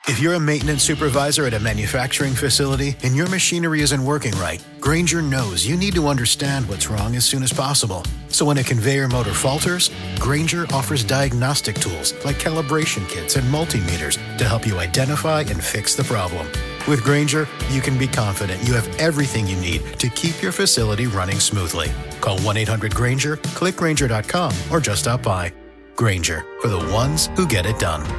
If you're a maintenance supervisor at a manufacturing facility and your machinery isn't working right, Grainger knows you need to understand what's wrong as soon as possible. So when a conveyor motor falters, Grainger offers diagnostic tools like calibration kits and multimeters to help you identify and fix the problem. With Grainger, you can be confident you have everything you need to keep your facility running smoothly. Call 1-800-GRAINGER, click Grainger.com, or just stop by. Grainger, for the ones who get it done.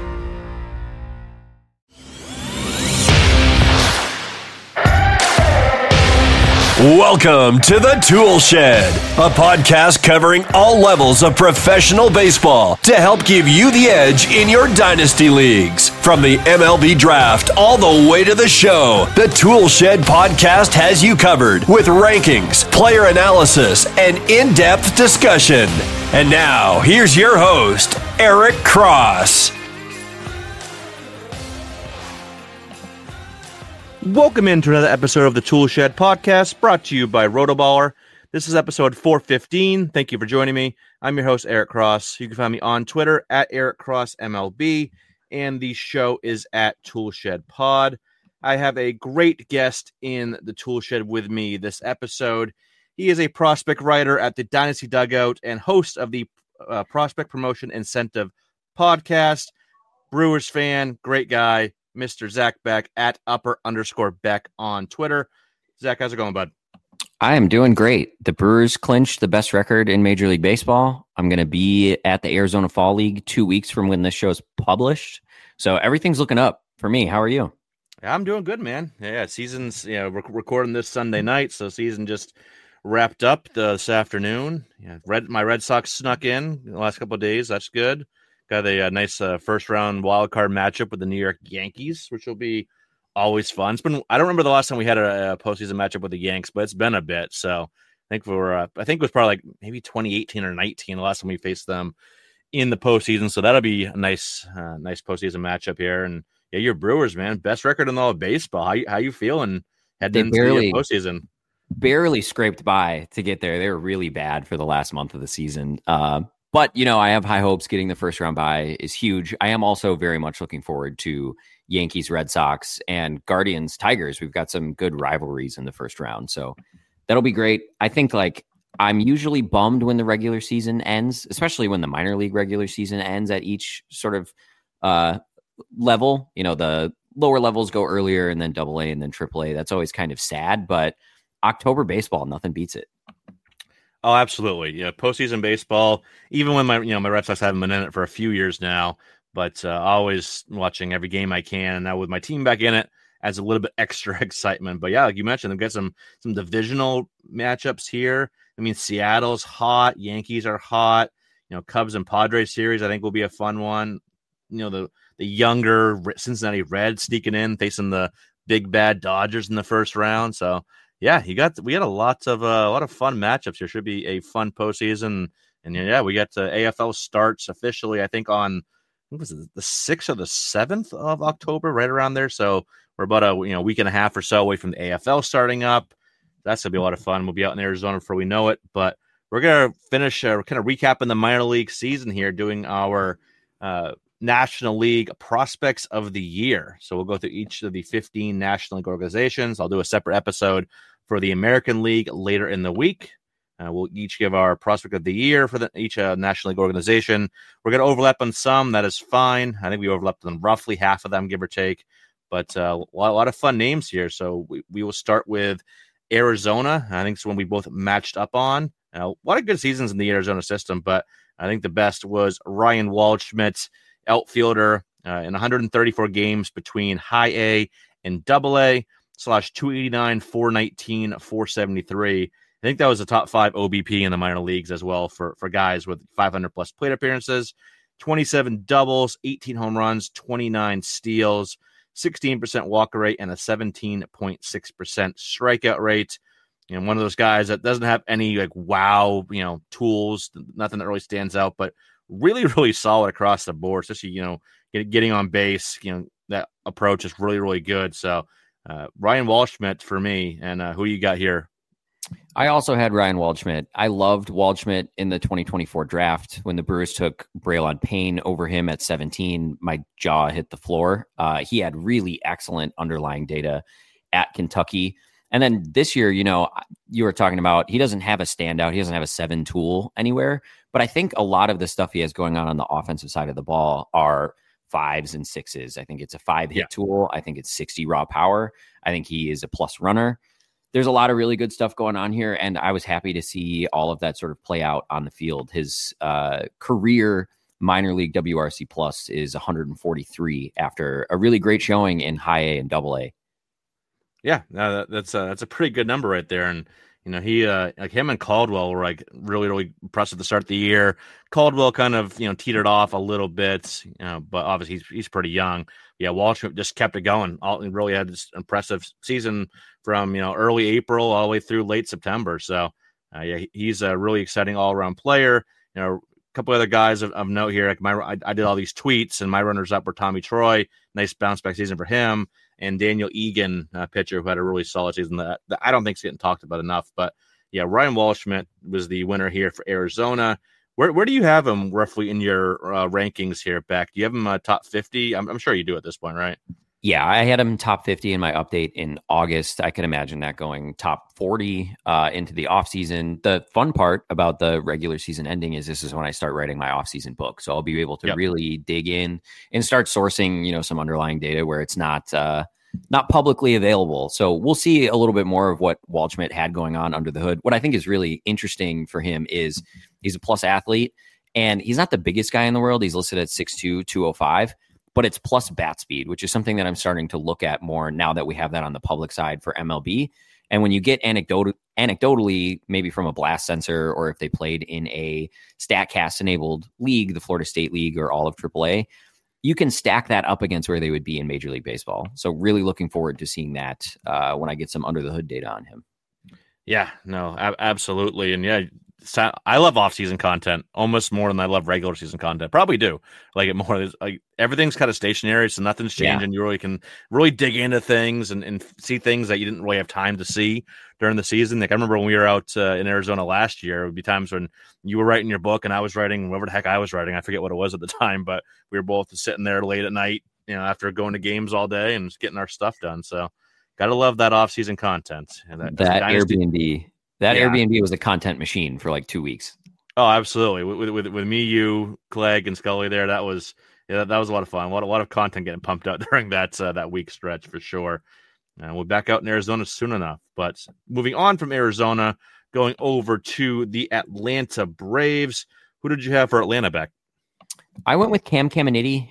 Welcome to the Tool Shed, a podcast covering all levels of professional baseball to help give you the edge in your dynasty leagues. From the MLB draft all the way to the show, the Tool Shed podcast has you covered with rankings, player analysis, and in-depth discussion. And now, here's your host, Eric Cross. Welcome into another episode of the Tool Shed podcast, brought to you by Rotoballer. This is episode 415. Thank you for joining me. I'm your host, Eric Cross. You can find me on Twitter at EricCrossMLB, and the show is at Tool Shed Pod. I have a great guest in the Tool Shed with me this episode. He is a prospect writer at the Dynasty Dugout and host of the Prospect Promotion Incentive podcast. Brewers fan, great guy, Mr. Zach Beck at _Beck on Twitter. Zach, how's it going, bud? I am doing great. The Brewers clinched the best record in Major League Baseball. I'm going to be at the Arizona Fall League 2 weeks from when this show is published. So everything's looking up for me. How are you? I'm doing good, man. Yeah, season's, we're recording this Sunday night, so season just wrapped up this afternoon. Yeah, my Red Sox snuck in the last couple of days. That's good. Got a nice first-round wild card matchup with the New York Yankees, which will be always fun. I don't remember the last time we had a postseason matchup with the Yanks, but it's been a bit. So I think it was probably like maybe 2018 or 19 the last time we faced them in the postseason. So that'll be a nice postseason matchup here. And yeah, your Brewers, man, best record in all of baseball. How you feeling heading into the postseason? Barely scraped by to get there. They were really bad for the last month of the season. But, I have high hopes. Getting the first round bye is huge. I am also very much looking forward to Yankees, Red Sox, and Guardians, Tigers. We've got some good rivalries in the first round. So that'll be great. I think I'm usually bummed when the regular season ends, especially when the minor league regular season ends at each sort of level. The lower levels go earlier and then AA and then AAA. That's always kind of sad. But October baseball, nothing beats it. Oh, absolutely. Yeah, postseason baseball, even when my Red Sox haven't been in it for a few years now, but always watching every game I can. And now with my team back in it, adds a little bit extra excitement. But yeah, like you mentioned, they've got some divisional matchups here. I mean, Seattle's hot, Yankees are hot. Cubs and Padres series, I think, will be a fun one. The younger Cincinnati Reds sneaking in, facing the big bad Dodgers in the first round. So yeah, we got a lot of fun matchups here. Should be a fun postseason, and yeah, we got AFL starts officially. I think on the 6th or the 7th of October, right around there. So we're about a week and a half or so away from the AFL starting up. That's gonna be a lot of fun. We'll be out in Arizona before we know it. But we're gonna finish kind of recapping the minor league season here, doing our National League Prospects of the Year. So we'll go through each of the 15 National League organizations. I'll do a separate episode for the American League later in the week. We'll each give our Prospect of the Year for each National League organization. We're going to overlap on some. That is fine. I think we overlapped on roughly half of them, give or take. But a lot of fun names here. So we will start with Arizona. I think it's one we both matched up on. A lot of good seasons in the Arizona system, but I think the best was Ryan Waldschmidt, outfielder, in 134 games between high A and double A, slash 289, 419, 473. I think that was the top 5 OBP in the minor leagues as well for guys with 500 plus plate appearances, 27 doubles, 18 home runs, 29 steals, 16% walk rate, and a 17.6% strikeout rate. One of those guys that doesn't have any wow, tools, nothing that really stands out, but really, really solid across the board, especially, getting on base, that approach is really, really good. So Ryan Waldschmidt for me. And who you got here? I also had Ryan Waldschmidt. I loved Waldschmidt in the 2024 draft. When the Brewers took Braylon Payne over him at 17, my jaw hit the floor. He had really excellent underlying data at Kentucky. And then this year, you were talking about, he doesn't have a standout. He doesn't have a 7 tool anywhere. But I think a lot of the stuff he has going on the offensive side of the ball are 5s and 6s. I think it's a 5-hit tool. I think it's 60 raw power. I think he is a plus runner. There's a lot of really good stuff going on here, and I was happy to see all of that sort of play out on the field. His career minor league WRC plus is 143 after a really great showing in high A and double A. Yeah, no, that's a pretty good number right there. And he like him and Caldwell were like really impressive to start the year. Caldwell kind of teetered off a little bit, but obviously he's pretty young. Yeah, Waldschmidt just kept it going. He really had this impressive season from early April all the way through late September. So he's a really exciting all around player. A couple other guys of note here. Like I did all these tweets, and my runners up were Tommy Troy. Nice bounce back season for him. And Daniel Egan, pitcher who had a really solid season that I don't think is getting talked about enough. But yeah, Ryan Waldschmidt was the winner here for Arizona. Where do you have him roughly in your rankings here, Beck? Do you have him top 50? I'm sure you do at this point, right? Yeah, I had him top 50 in my update in August. I could imagine that going top 40 into the offseason. The fun part about the regular season ending is this is when I start writing my offseason book. So I'll be able to really dig in and start sourcing, some underlying data where it's not publicly available. So we'll see a little bit more of what Waldschmidt had going on under the hood. What I think is really interesting for him is he's a plus athlete, and he's not the biggest guy in the world. He's listed at 6'2", 205. But it's plus bat speed, which is something that I'm starting to look at more now that we have that on the public side for MLB. And when you get anecdotally, maybe from a blast sensor, or if they played in a StatCast enabled league, the Florida State League or all of AAA, you can stack that up against where they would be in Major League Baseball. So really looking forward to seeing that when I get some under the hood data on him. Yeah, no, absolutely. And yeah, I love off-season content almost more than I love regular season content. Probably do like it more. Like everything's kind of stationary, so nothing's changing. You really can really dig into things and see things that you didn't really have time to see during the season. Like I remember when we were out in Arizona last year, it would be times when you were writing your book and I was writing whatever the heck I was writing. I forget what it was at the time, but we were both sitting there late at night, after going to games all day and just getting our stuff done. So gotta love that off-season content. And that Airbnb. Airbnb was a content machine for like 2 weeks. Oh, absolutely. With me, you, Clegg, and Scully there, that was a lot of fun. A lot of content getting pumped out during that week stretch for sure. And we'll be back out in Arizona soon enough. But moving on from Arizona, going over to the Atlanta Braves. Who did you have for Atlanta, Beck? I went with Cam Caminiti,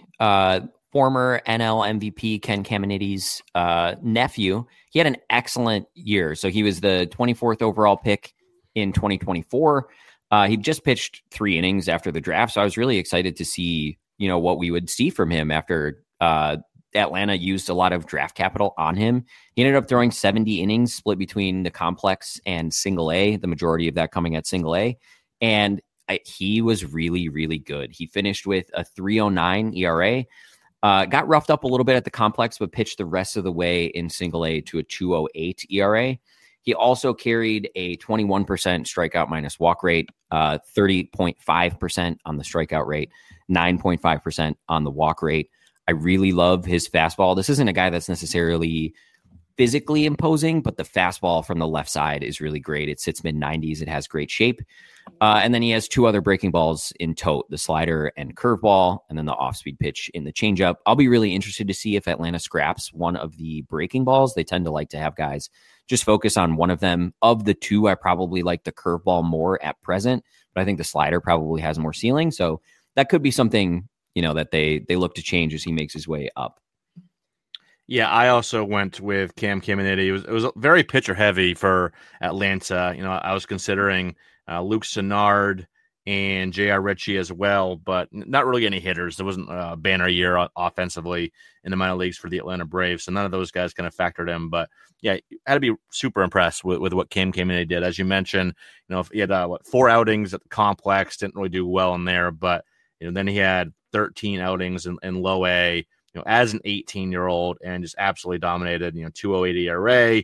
former NL MVP Ken Caminiti's nephew. He had an excellent year. So he was the 24th overall pick in 2024. He just pitched 3 innings after the draft. So I was really excited to see, what we would see from him after Atlanta used a lot of draft capital on him. He ended up throwing 70 innings split between the complex and single A, the majority of that coming at single A. And he was really, really good. He finished with a 3.09 ERA. Got roughed up a little bit at the complex, but pitched the rest of the way in single A to a 2.08 ERA. He also carried a 21% strikeout minus walk rate, 30.5% on the strikeout rate, 9.5% on the walk rate. I really love his fastball. This isn't a guy that's necessarily physically imposing, but the fastball from the left side is really great. It sits mid-90s. It has great shape. And then he has 2 other breaking balls in tote, the slider and curveball, and then the off-speed pitch in the changeup. I'll be really interested to see if Atlanta scraps one of the breaking balls. They tend to like to have guys just focus on one of them. Of the 2, I probably like the curveball more at present, but I think the slider probably has more ceiling. So that could be something, that they look to change as he makes his way up. Yeah, I also went with Cam Caminiti. It was very pitcher heavy for Atlanta. I was considering Luke Sennard and J.R. Ritchie as well, but not really any hitters. There wasn't a banner year offensively in the minor leagues for the Atlanta Braves, so none of those guys kind of factored in. But yeah, I had to be super impressed with what Cam Caminiti did. As you mentioned, he had 4 outings at the complex, didn't really do well in there, but then he had 13 outings in low A, as an 18-year-old, and just absolutely dominated. 2.08 ERA,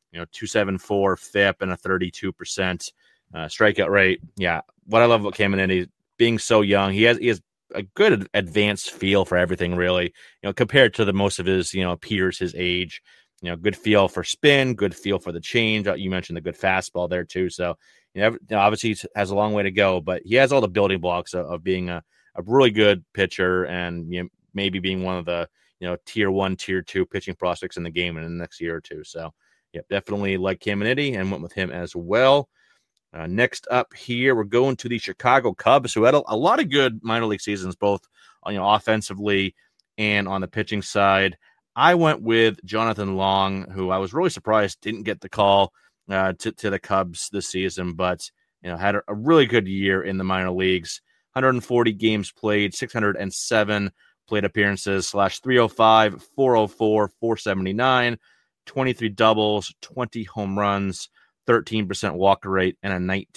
.274 FIP and a 32% strikeout rate. Yeah, what I love about Caminiti, being so young, he has a good advanced feel for everything, really. Compared to the most of his peers his age. Good feel for spin, good feel for the change. You mentioned the good fastball there too. So obviously he has a long way to go, but he has all the building blocks of being a really good pitcher and maybe being one of the tier 1, tier 2 pitching prospects in the game in the next year or two. So definitely like Caminiti and went with him as well. Next up here, we're going to the Chicago Cubs, who had a lot of good minor league seasons, both offensively and on the pitching side. I went with Jonathan Long, who I was really surprised didn't get the call to the Cubs this season, but had a really good year in the minor leagues. 140 games played, 607 plate appearances, /305, 404, 479, 23 doubles, 20 home runs, 13% walk rate, and a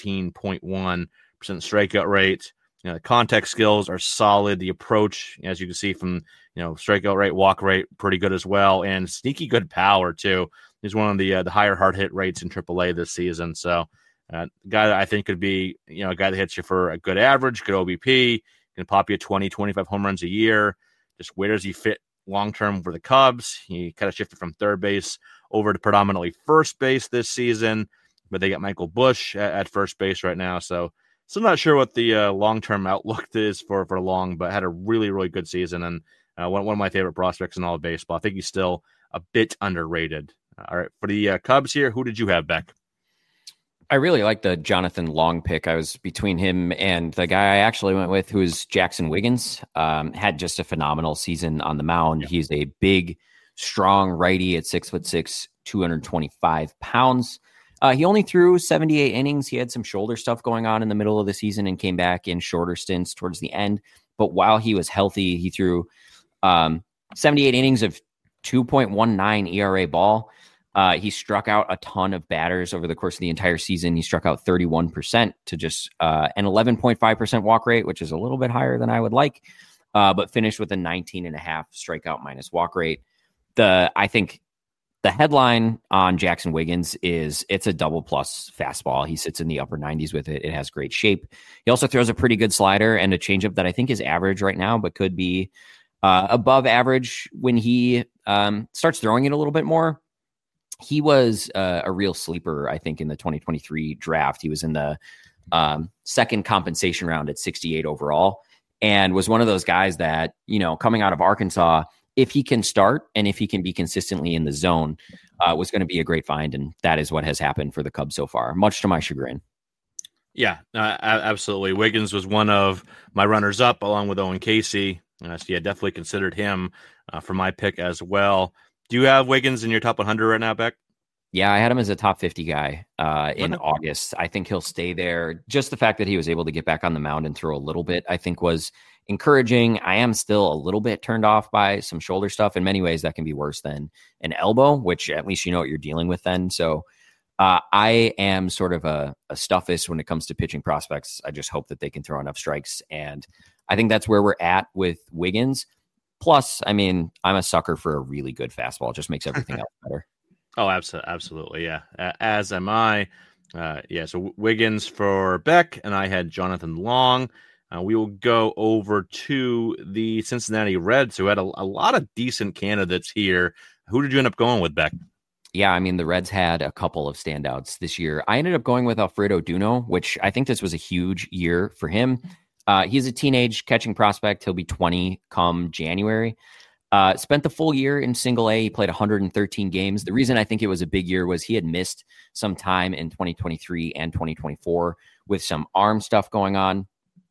19.1% strikeout rate. The contact skills are solid. The approach, as you can see from strikeout rate, walk rate, pretty good as well, and sneaky good power too. He's one of the higher hard hit rates in AAA this season. So, a guy that I think could be a guy that hits you for a good average, good OBP, can pop you 20, 25 home runs a year. Just where does he fit long term for the Cubs? He kind of shifted from third base over to predominantly first base this season, but they got Michael Busch at first base right now. So still not sure what the long-term outlook is for Long, but had a really, really good season and one of my favorite prospects in all of baseball. I think he's still a bit underrated. All right, for the Cubs here, who did you have, Beck? I really like the Jonathan Long pick. I was between him and the guy I actually went with, who is Jackson Wiggins. Had just a phenomenal season on the mound. Yeah. He's a big, strong righty at 6'6", 225 pounds. He only threw 78 innings. He had some shoulder stuff going on in the middle of the season and came back in shorter stints towards the end. But while he was healthy, he threw 78 innings of 2.19 ERA ball. He struck out a ton of batters over the course of the entire season. He struck out 31% to just an 11.5% walk rate, which is a little bit higher than I would like, but finished with a 19.5 strikeout minus walk rate. I think the headline on Jackson Wiggins is it's a double plus fastball. He sits in the upper 90s with it. It has great shape. He also throws a pretty good slider and a changeup that I think is average right now, but could be above average when he starts throwing it a little bit more. He was a real sleeper, I think, in the 2023 draft. He was in the second compensation round at 68 overall and was one of those guys that, coming out of Arkansas, if he can start and if he can be consistently in the zone, was going to be a great find. And that is what has happened for the Cubs so far, much to my chagrin. Yeah, absolutely. Wiggins was one of my runners up along with Owen Casey. So yeah, definitely considered him for my pick as well. Do you have Wiggins in your top 100 right now, Beck? Yeah, I had him as a top 50 guy in August. I think he'll stay there. Just the fact that he was able to get back on the mound and throw a little bit, I think was encouraging. I am still a little bit turned off by some shoulder stuff. In many ways, that can be worse than an elbow, which at least you know what you're dealing with then. So I am sort of a stuffist when it comes to pitching prospects. I just hope that they can throw enough strikes. And I think that's where we're at with Wiggins. Plus, I mean, I'm a sucker for a really good fastball. It just makes everything else better. Oh, absolutely. Yeah. As am I. So Wiggins for Beck, and I had Jonathan Long. We will go over to the Cincinnati Reds, who had a lot of decent candidates here. Who did you end up going with, Beck? Yeah, I mean, the Reds had a couple of standouts this year. I ended up going with Alfredo Duno, which I think this was a huge year for him. He's a teenage catching prospect. He'll be 20 come January. Spent the full year in single A. He played 113 games. The reason I think it was a big year was he had missed some time in 2023 and 2024 with some arm stuff going on,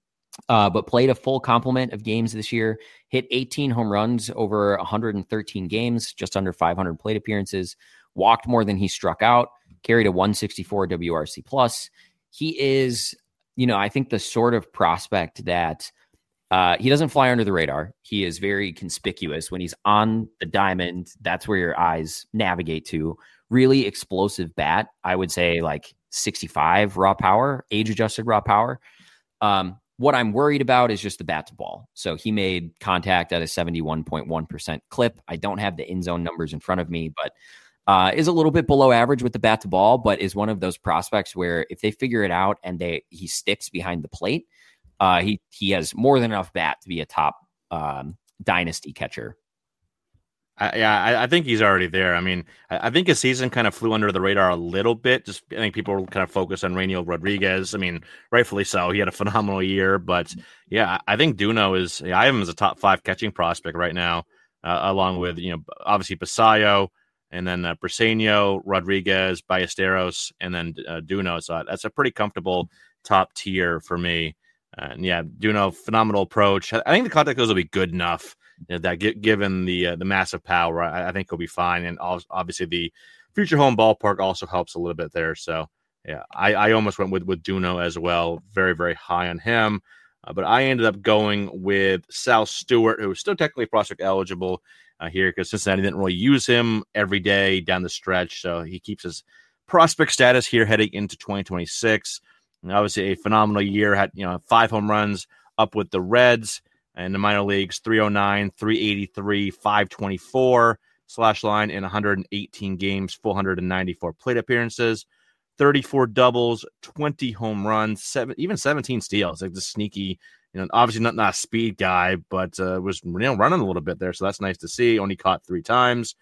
but played a full complement of games this year, hit 18 home runs over 113 games, just under 500 plate appearances, walked more than he struck out, carried a 164 WRC plus. He is, I think the sort of prospect that he doesn't fly under the radar. He is very conspicuous. When he's on the diamond, that's where your eyes navigate to. Really explosive bat. I would say like 65 raw power, age-adjusted raw power. What I'm worried about is just the bat to ball. So he made contact at a 71.1% clip. I don't have the in zone numbers in front of me, but Is a little bit below average with the bat to ball, but is one of those prospects where if they figure it out and he sticks behind the plate, he has more than enough bat to be a top dynasty catcher. I think he's already there. I mean, I think his season kind of flew under the radar a little bit. Just I think people were kind of focused on Rainiel Rodriguez. I mean, rightfully so. He had a phenomenal year, but yeah, I think Duno I have him as a top 5 catching prospect right now, along with obviously Basayo, and then Briseño, Rodriguez, Ballesteros, and then Duno. So that's a pretty comfortable top tier for me. And yeah, Duno, phenomenal approach. I think the contact goals will be good enough. That given the massive power, I think he'll be fine. And obviously the future home ballpark also helps a little bit there. So yeah, I almost went with Duno as well. Very, very high on him. But I ended up going with Sal Stewart, who is still technically prospect eligible here because Cincinnati didn't really use him every day down the stretch. So he keeps his prospect status here heading into 2026. And obviously a phenomenal year, had 5 home runs up with the Reds. In the minor leagues, 309, 383, 524 slash line in 118 games, 494 plate appearances, 34 doubles, 20 home runs, 17 steals. Like the sneaky, obviously not a speed guy, but was running a little bit there. So that's nice to see. Only caught 3 times,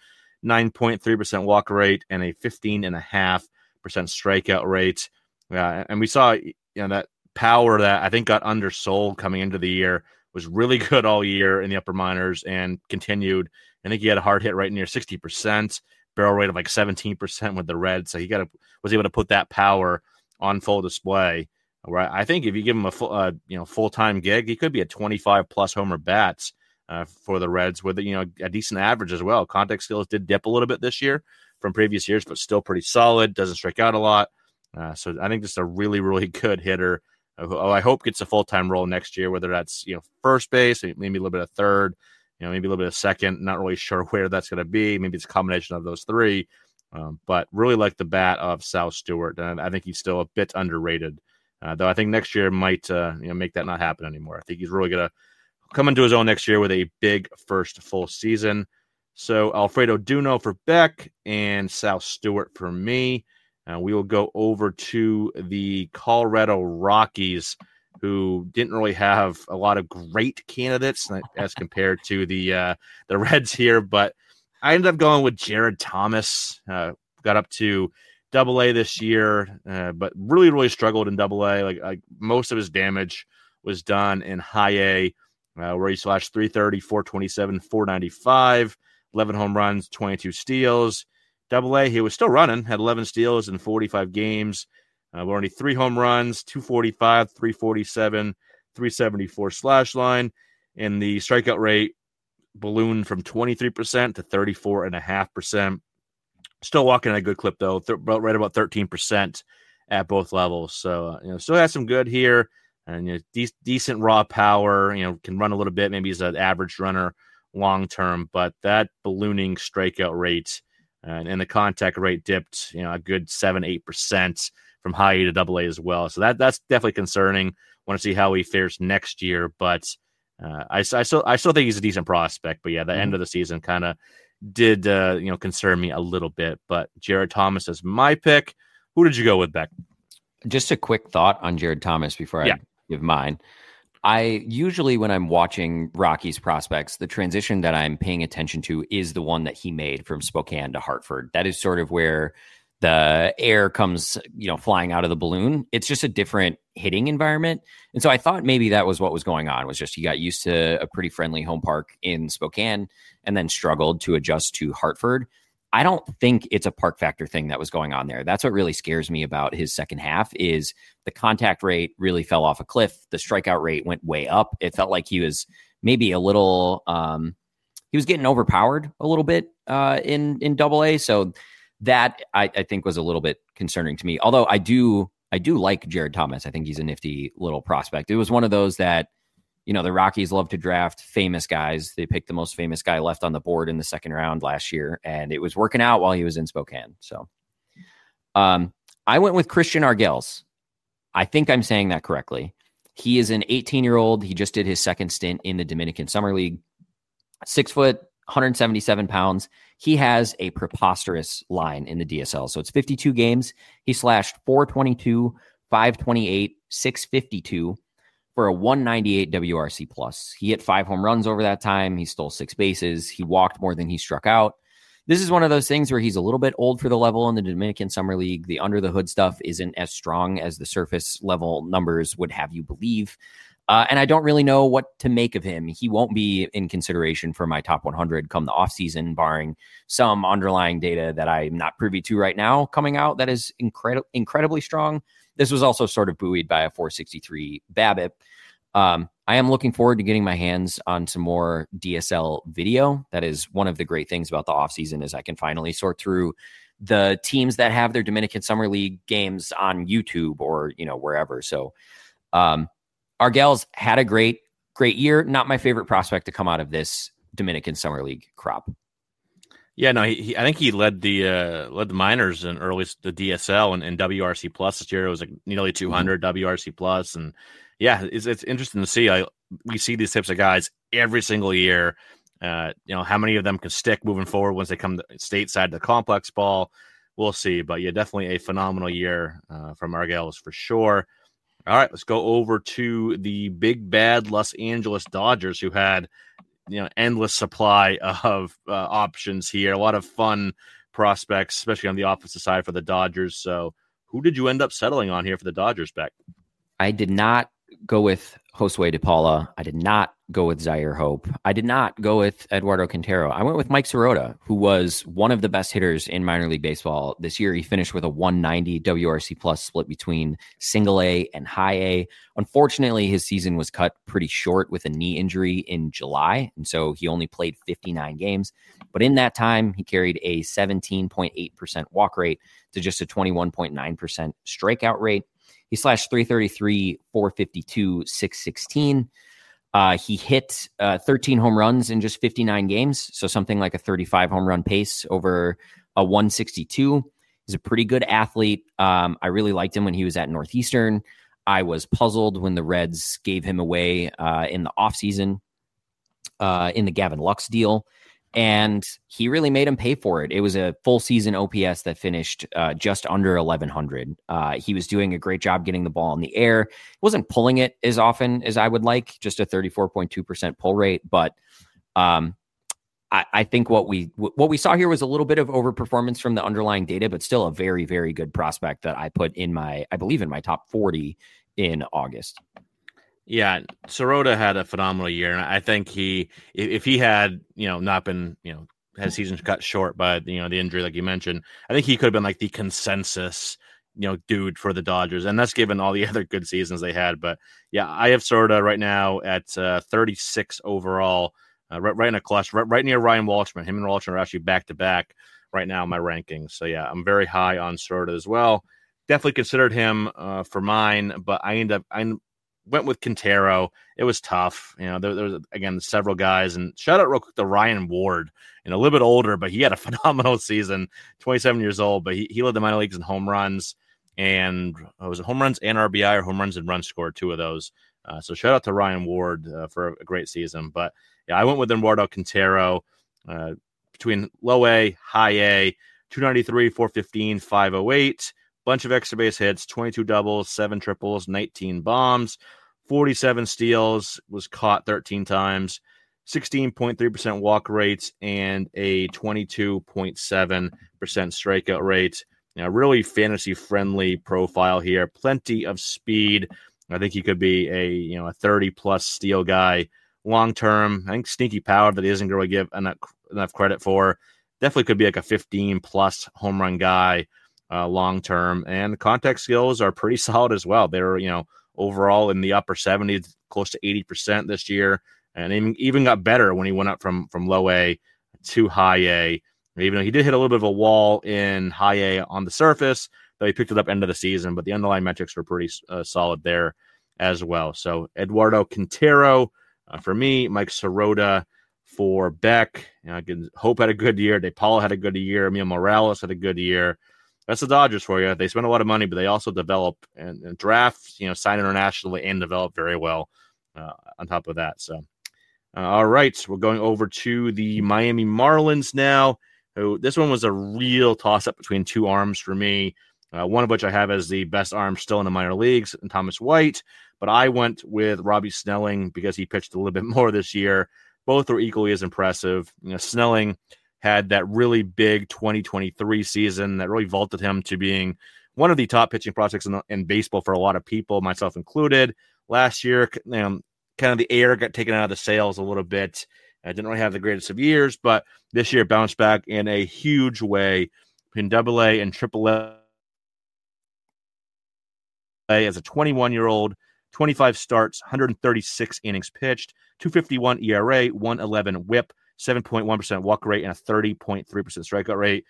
9.3% walk rate, and a 15.5% strikeout rate. And we saw that power that I think got undersold coming into the year. Was really good all year in the upper minors and continued. I think he had a hard hit right near 60%, barrel rate of like 17% with the Reds. So he was able to put that power on full display. Where I think if you give him a full-time gig, he could be a 25+ homer bats for the Reds with a decent average as well. Contact skills did dip a little bit this year from previous years, but still pretty solid. Doesn't strike out a lot. So I think just a really, really good hitter. I hope gets a full-time role next year, whether that's, first base, maybe a little bit of third, maybe a little bit of second. Not really sure where that's going to be. Maybe it's a combination of those 3. But really like the bat of Sal Stewart. And I think he's still a bit underrated, though I think next year might, make that not happen anymore. I think he's really going to come into his own next year with a big first full season. So Alfredo Duno for Beck and Sal Stewart for me. We will go over to the Colorado Rockies, who didn't really have a lot of great candidates as compared to the Reds here. But I ended up going with Jared Thomas. Got up to Double-A this year, but really, really struggled in Double-A. Like most of his damage was done in High A, where he slashed 330, 427, 495, 11 home runs, 22 steals. Double-A, he was still running, had 11 steals in 45 games. Only 3 home runs, 245, 347, 374 slash line. And the strikeout rate ballooned from 23% to 34.5%. Still walking at a good clip, though, right about 13% at both levels. So, still has some good here. And decent raw power, can run a little bit. Maybe he's an average runner long term. But that ballooning strikeout rate and the contact rate dipped, a good 7-8% from High A to Double-A as well. So that's definitely concerning. Want to see how he fares next year, but I still think he's a decent prospect. But yeah, the end of the season kind of did concern me a little bit. But Jared Thomas is my pick. Who did you go with, Beck? Just a quick thought on Jared Thomas before I give mine. I usually, when I'm watching Rockies prospects, the transition that I'm paying attention to is the one that he made from Spokane to Hartford. That is sort of where the air comes, flying out of the balloon. It's just a different hitting environment. And so I thought maybe that was what was going on, was just he got used to a pretty friendly home park in Spokane and then struggled to adjust to Hartford. I don't think it's a park factor thing that was going on there. That's what really scares me about his second half is the contact rate really fell off a cliff. The strikeout rate went way up. It felt like he was maybe a little, he was getting overpowered a little bit in Double-A. So that I think was a little bit concerning to me. Although I do like Jared Thomas. I think he's a nifty little prospect. It was one of those that, the Rockies love to draft famous guys. They picked the most famous guy left on the board in the second round last year, and it was working out while he was in Spokane. So I went with Christian Argels. I think I'm saying that correctly. He is an 18-year-old. He just did his second stint in the Dominican Summer League. 6 foot, 177 pounds. he has a preposterous line in the DSL. So it's 52 games. He slashed 422, 528, 652 for a 198 WRC plus. He hit 5 home runs over that time. He stole 6 bases. He walked more than he struck out. This is one of those things where he's a little bit old for the level in the Dominican Summer League. The under the hood stuff isn't as strong as the surface level numbers would have you believe. And I don't really know what to make of him. He won't be in consideration for my top 100 come the offseason, barring some underlying data that I'm not privy to right now coming out that is incredibly strong. This was also sort of buoyed by a 463 BABIP. I am looking forward to getting my hands on some more DSL video. That is one of the great things about the offseason is I can finally sort through the teams that have their Dominican Summer League games on YouTube or, wherever. So Argell's had a great year. Not my favorite prospect to come out of this Dominican Summer League crop. Yeah, no, I think he led the minors in early the DSL and WRC plus this year. It was like nearly 200 WRC plus, and yeah, it's interesting to see. We see these types of guys every single year. How many of them can stick moving forward once they come to stateside to complex ball? We'll see, but yeah, definitely a phenomenal year from Argell's for sure. All right, let's go over to the big bad Los Angeles Dodgers, who had endless supply of options here. A lot of fun prospects, especially on the offensive side for the Dodgers. So who did you end up settling on here for the Dodgers, Beck? I did not go with Josue De Paula. I did not go with Zaire Hope. I did not go with Eduardo Quintero. I went with Mike Sirota, who was one of the best hitters in minor league baseball this year. He finished with a 190 WRC plus split between single A and high A. Unfortunately, his season was cut pretty short with a knee injury in July, and so he only played 59 games. But in that time, he carried a 17.8% walk rate to just a 21.9% strikeout rate. He slashed 333, 452, 616. He hit 13 home runs in just 59 games, so something like a 35 home run pace over a 162. He's a pretty good athlete. I really liked him when he was at Northeastern. I was puzzled when the Reds gave him away in the offseason in the Gavin Lux deal. And he really made him pay for it. It was a full season OPS that finished just under 1,100. He was doing a great job getting the ball in the air. He wasn't pulling it as often as I would like, just a 34.2% pull rate. But I think what we saw here was a little bit of overperformance from the underlying data, but still a very, very good prospect that I put in my top 40 in August. Yeah, Sirota had a phenomenal year, and I think if he had, not been, had seasons cut short by, the injury like you mentioned, I think he could have been like the consensus, dude for the Dodgers, and that's given all the other good seasons they had. But yeah, I have Sirota right now at 36 overall, right in a clutch, right near Ryan Walshman. Him and Walshman are actually back to back right now in my rankings. So yeah, I'm very high on Sirota as well. Definitely considered him for mine, but I went with Quintero. It was tough. There was, again, several guys. And shout out real quick to Ryan Ward, a little bit older, but he had a phenomenal season, 27 years old, but he led the minor leagues in home runs. And was it home runs and RBI or home runs and runs scored, 2 of those. So shout out to Ryan Ward for a great season. But yeah, I went with Eduardo Quintero between low A, high A, 293, 415, 508. Bunch of extra base hits, 22 doubles, 7 triples, 19 bombs, 47 steals, was caught 13 times, 16.3% walk rates, and a 22.7% strikeout rate. Really fantasy-friendly profile here. Plenty of speed. I think he could be a 30-plus steal guy long-term. I think sneaky power that he isn't going to give enough credit for. Definitely could be like a 15-plus home run guy long-term. And the contact skills are pretty solid as well. They're, overall in the upper 70s, close to 80% this year. And even got better when he went up from low A to high A. Even though he did hit a little bit of a wall in high A on the surface, though he picked it up end of the season, but the underlying metrics were pretty solid there as well. So Eduardo Quintero for me, Mike Sirota for Beck. Hope had a good year. De Paula had a good year. Emil Morales had a good year. That's the Dodgers for you. They spend a lot of money, but they also develop and draft, sign internationally and develop very well on top of that. So, all right, we're going over to the Miami Marlins now. who this one was a real toss-up between two arms for me, one of which I have as the best arm still in the minor leagues, and Thomas White. But I went with Robbie Snelling because he pitched a little bit more this year. Both were equally as impressive. Snelling had that really big 2023 season that really vaulted him to being one of the top pitching prospects in baseball for a lot of people, myself included. Last year, kind of the air got taken out of the sails a little bit. I didn't really have the greatest of years, but this year bounced back in a huge way in AA and AAA as a 21-year-old, 25 starts, 136 innings pitched, 2.51 ERA, 1.11 WHIP, 7.1% walk rate, and a 30.3% strikeout rate,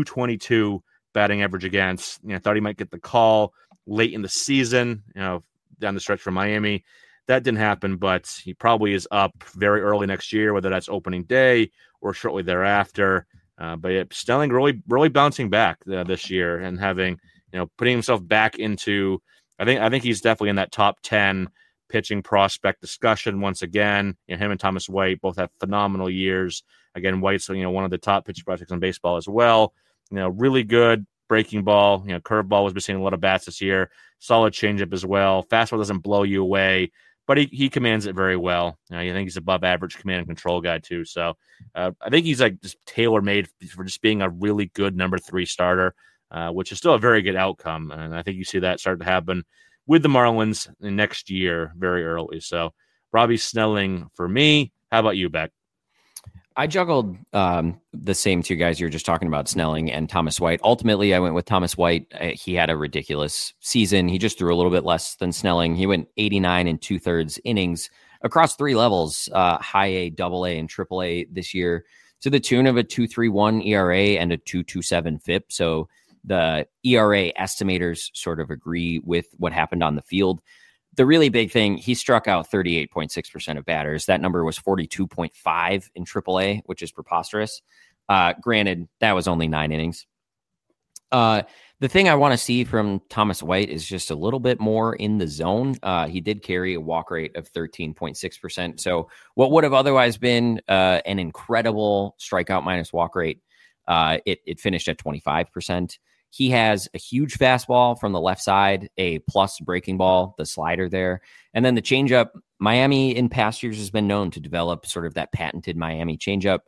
222 batting average against. I thought he might get the call late in the season, down the stretch from Miami. That didn't happen, but he probably is up very early next year, whether that's opening day or shortly thereafter. But Snelling really bouncing back this year and having, putting himself back into, I think he's definitely in that top 10 pitching prospect discussion once again. Him and Thomas White both have phenomenal years. Again, White's one of the top pitching prospects in baseball as well. Really good breaking ball. Curveball was missing a lot of bats this year. Solid changeup as well. Fastball doesn't blow you away, but he commands it very well. I think he's above average command and control guy too. So I think he's like just tailor made for just being a really good number 3 starter, which is still a very good outcome. And I think you see that start to happen with the Marlins next year very early. So Robbie Snelling for me. How about you, Beck? I juggled the same two guys you were just talking about, Snelling and Thomas White. Ultimately, I went with Thomas White. He had a ridiculous season. He just threw a little bit less than Snelling. He went 89 2/3 innings across 3 levels, high A, double A, and triple A this year, to the tune of a 2.31 ERA and a 2.27 FIP. So the ERA estimators sort of agree with what happened on the field. The really big thing, he struck out 38.6% of batters. That number was 42.5 in AAA, which is preposterous. Granted, that was only 9 innings. The thing I want to see from Thomas White is just a little bit more in the zone. He did carry a walk rate of 13.6%. So what would have otherwise been an incredible strikeout minus walk rate, it finished at 25%. He has a huge fastball from the left side, a plus breaking ball, the slider there. And then the changeup. Miami in past years has been known to develop sort of that patented Miami changeup.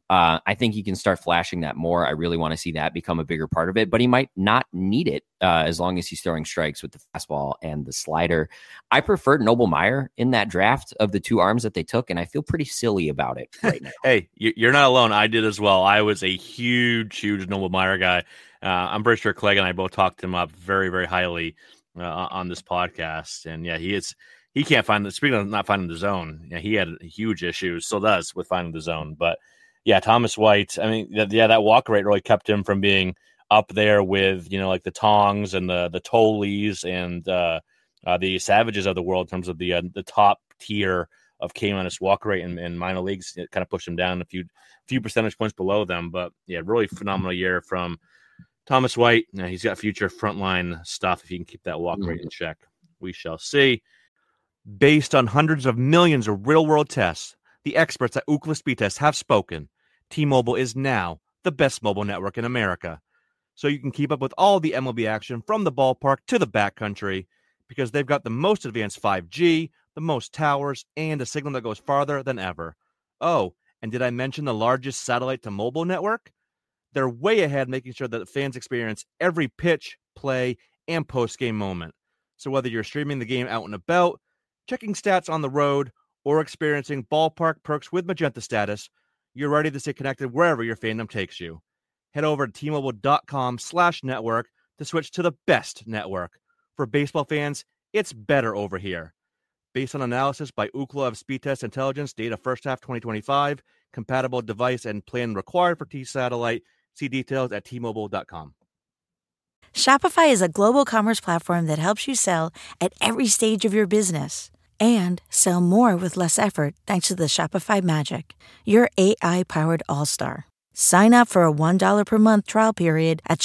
I think he can start flashing that more. I really want to see that become a bigger part of it, but he might not need it as long as he's throwing strikes with the fastball and the slider. I preferred Noble Meyer in that draft of the 2 arms that they took, and I feel pretty silly about it right now. Hey, you're not alone. I did as well. I was a huge Noble Meyer guy. I'm pretty sure Clegg and I both talked him up very, very highly on this podcast. And yeah, he can't find speaking of not finding the zone, he had huge issues, still does, with finding the zone. But yeah, Thomas White, I mean, that walk rate really kept him from being up there with, like the Tongs and the Tolleys and the Savages of the world in terms of the top tier of K- walk rate in minor leagues. It kind of pushed him down a few percentage points below them. But yeah, really phenomenal year from Thomas White. He's got future frontline stuff if he can keep that walk rate in check. We shall see. Based on hundreds of millions of real-world tests, the experts at Ookla Speed Test have spoken. T-Mobile is now the best mobile network in America. So you can keep up with all the MLB action from the ballpark to the backcountry, because they've got the most advanced 5G, the most towers, and a signal that goes farther than ever. Oh, and did I mention the largest satellite-to-mobile network? They're way ahead, making sure that fans experience every pitch, play, and post-game moment. So whether you're streaming the game out and about, checking stats on the road, or experiencing ballpark perks with Magenta Status, you're ready to stay connected wherever your fandom takes you. Head over to T-Mobile.com/network to switch to the best network. For baseball fans, it's better over here. Based on analysis by Ookla of Speed Test Intelligence, data first half 2025, compatible device and plan required for T-Satellite. See details at T-Mobile.com. Shopify is a global commerce platform that helps you sell at every stage of your business and sell more with less effort thanks to the Shopify Magic, your AI-powered all-star. Sign up for a $1 per month trial period at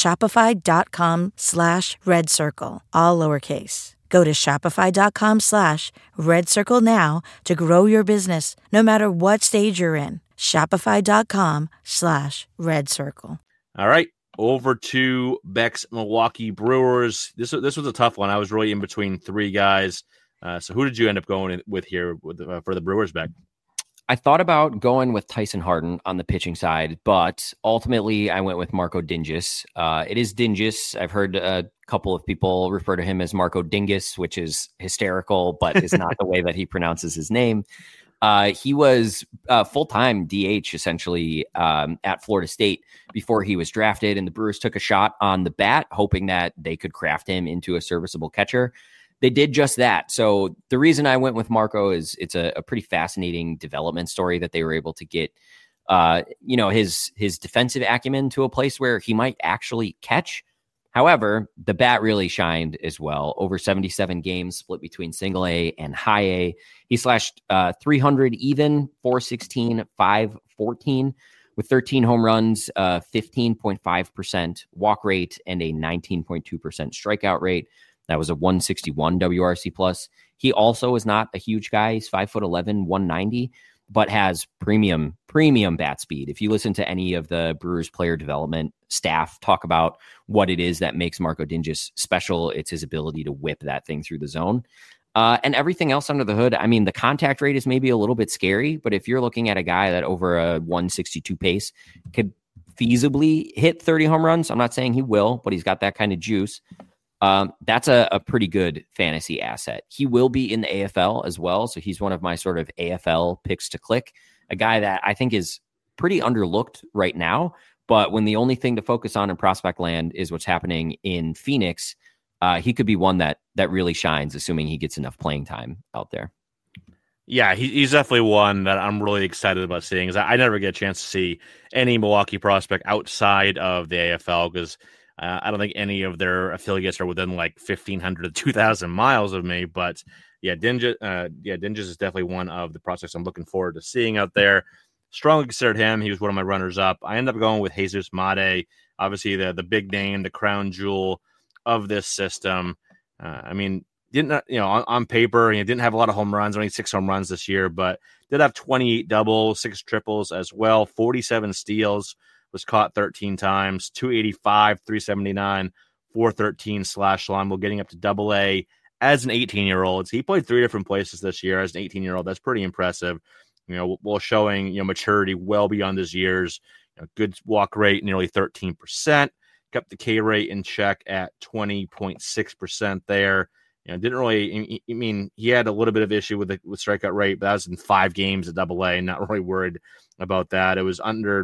shopify.com/redcircle, all lowercase. Go to shopify.com/redcircle now to grow your business, no matter what stage you're in. Shopify.com/Red Circle. All right. Over to Beck's Milwaukee Brewers. This was a tough one. I was really in between three guys. So who did you end up going with here for the Brewers, Beck? I thought about going with Tyson Harden on the pitching side, but ultimately I went with Marco Dingus. It is Dingus. I've heard a couple of people refer to him as Marco Dingus, which is hysterical, but is not the way that he pronounces his name. He was full-time DH essentially at Florida State before he was drafted, and the Brewers took a shot on the bat, hoping that they could craft him into a serviceable catcher. They did just that. So the reason I went with Marco is it's a pretty fascinating development story that they were able to get, his defensive acumen to a place where he might actually catch. However, the bat really shined as well. Over 77 games split between single A and high A. He slashed 300 even, 416, 514 with 13 home runs, 15.5% walk rate, and a 19.2% strikeout rate. That was a 161 WRC plus. He also is not a huge guy. He's 5'11", 190, but has premium bat speed. If you listen to any of the Brewers player development staff talk about what it is that makes Marco Dingus special, it's his ability to whip that thing through the zone. And everything else under the hood, I mean, the contact rate is maybe a little bit scary, but if you're looking at a guy that over a 162 pace could feasibly hit 30 home runs, I'm not saying he will, but he's got that kind of juice. That's a pretty good fantasy asset. He will be in the AFL as well. So he's one of my sort of AFL picks to click, a guy that I think is pretty underlooked right now. But when the only thing to focus on in prospect land is what's happening in Phoenix, he could be one that really shines, assuming he gets enough playing time out there. Yeah, he's definitely one that I'm really excited about seeing. Because I never get a chance to see any Milwaukee prospect outside of the AFL because I don't think any of their affiliates are within like 1,500 to 2,000 miles of me. But yeah, Dingus is definitely one of the prospects I'm looking forward to seeing out there. Strongly considered him. He was one of my runners up. I ended up going with Jesus Mate, obviously the big name, the crown jewel of this system. On paper, he didn't have a lot of home runs, only 6 home runs this year, but did have 28 doubles, 6 triples as well, 47 steals. Was caught 13 times, 285, 379, 413 slash line. We're getting up to double A as an 18-year-old. So he played 3 different places this year as an 18-year-old. That's pretty impressive. While showing, maturity well beyond his years. Good walk rate, nearly 13%. Kept the K rate in check at 20.6% there. Didn't really, he had a little bit of issue with strikeout rate, but that was in 5 games at double A. Not really worried about that. It was under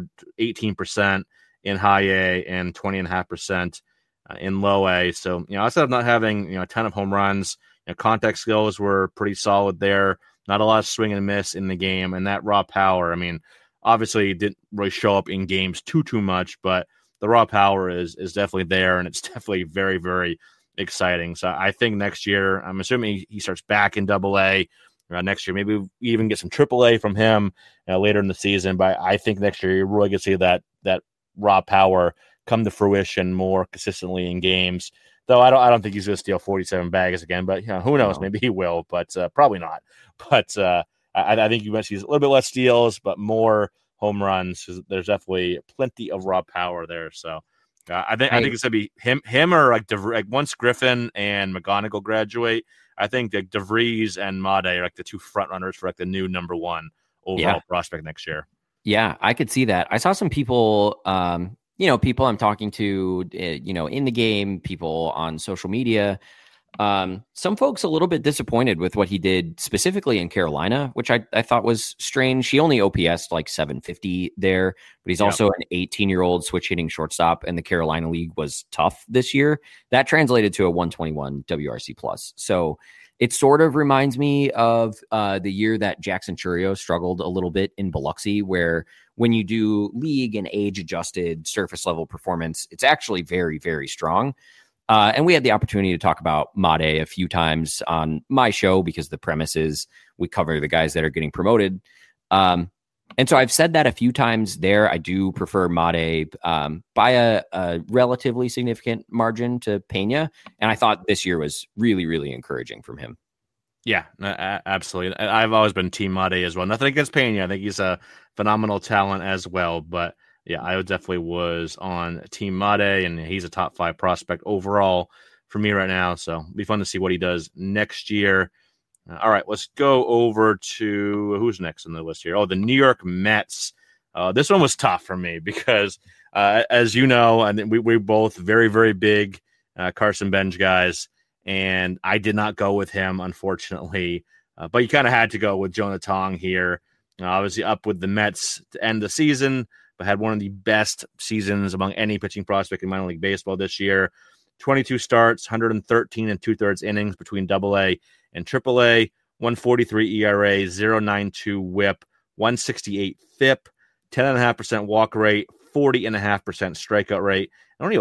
18% in high A and 20.5% in low A. So, outside of not having, a ton of home runs, contact skills were pretty solid there. Not a lot of swing and miss in the game. And that raw power, obviously it didn't really show up in games too much, but the raw power is definitely there. And it's definitely very, very exciting. So I think next year, I'm assuming he starts back in double A next year. Maybe we even get some triple A from him later in the season. But I think next year you're really going to see that raw power come to fruition more consistently in games. Though I don't think he's going to steal 47 bags again. But who knows? Maybe he will, but probably not. But I think you might see a little bit less steals, but more home runs. There's definitely plenty of raw power there. So. I think it's gonna be him or like once Griffin and McGonigal graduate. I think that DeVries and Mate are like the 2 front runners for like the new number 1 overall prospect next year. Yeah, I could see that. I saw some people, people I'm talking to, in the game, people on social media. Some folks a little bit disappointed with what he did specifically in Carolina, which I thought was strange. He only OPS'd like 750 there, but he's also an 18-year-old switch hitting shortstop, and the Carolina League was tough this year. That translated to a 121 WRC plus. So it sort of reminds me of the year that Jackson Chourio struggled a little bit in Biloxi, where when you do league and age-adjusted surface level performance, it's actually very, very strong. And we had the opportunity to talk about Mate a few times on my show because the premise is we cover the guys that are getting promoted. And so I've said that a few times there. I do prefer Mate by a relatively significant margin to Pena. And I thought this year was really, really encouraging from him. Yeah, absolutely. I've always been Team Made as well. Nothing against Pena. I think he's a phenomenal talent as well. But yeah, I definitely was on Team Made, and he's a top 5 prospect overall for me right now. So it'll be fun to see what he does next year. All right, let's go over to who's next on the list here. Oh, the New York Mets. This one was tough for me because, as you know, and we're both very, very big Carson Bench guys. And I did not go with him, unfortunately. But you kind of had to go with Jonah Tong here. Obviously up with the Mets to end the season, but had one of the best seasons among any pitching prospect in minor league baseball this year. 22 starts, 113 and 2/3 innings between AA and AAA, 143 ERA, 0.92 WHIP, 168 FIP, 10.5% walk rate, 40.5% strikeout rate, and only a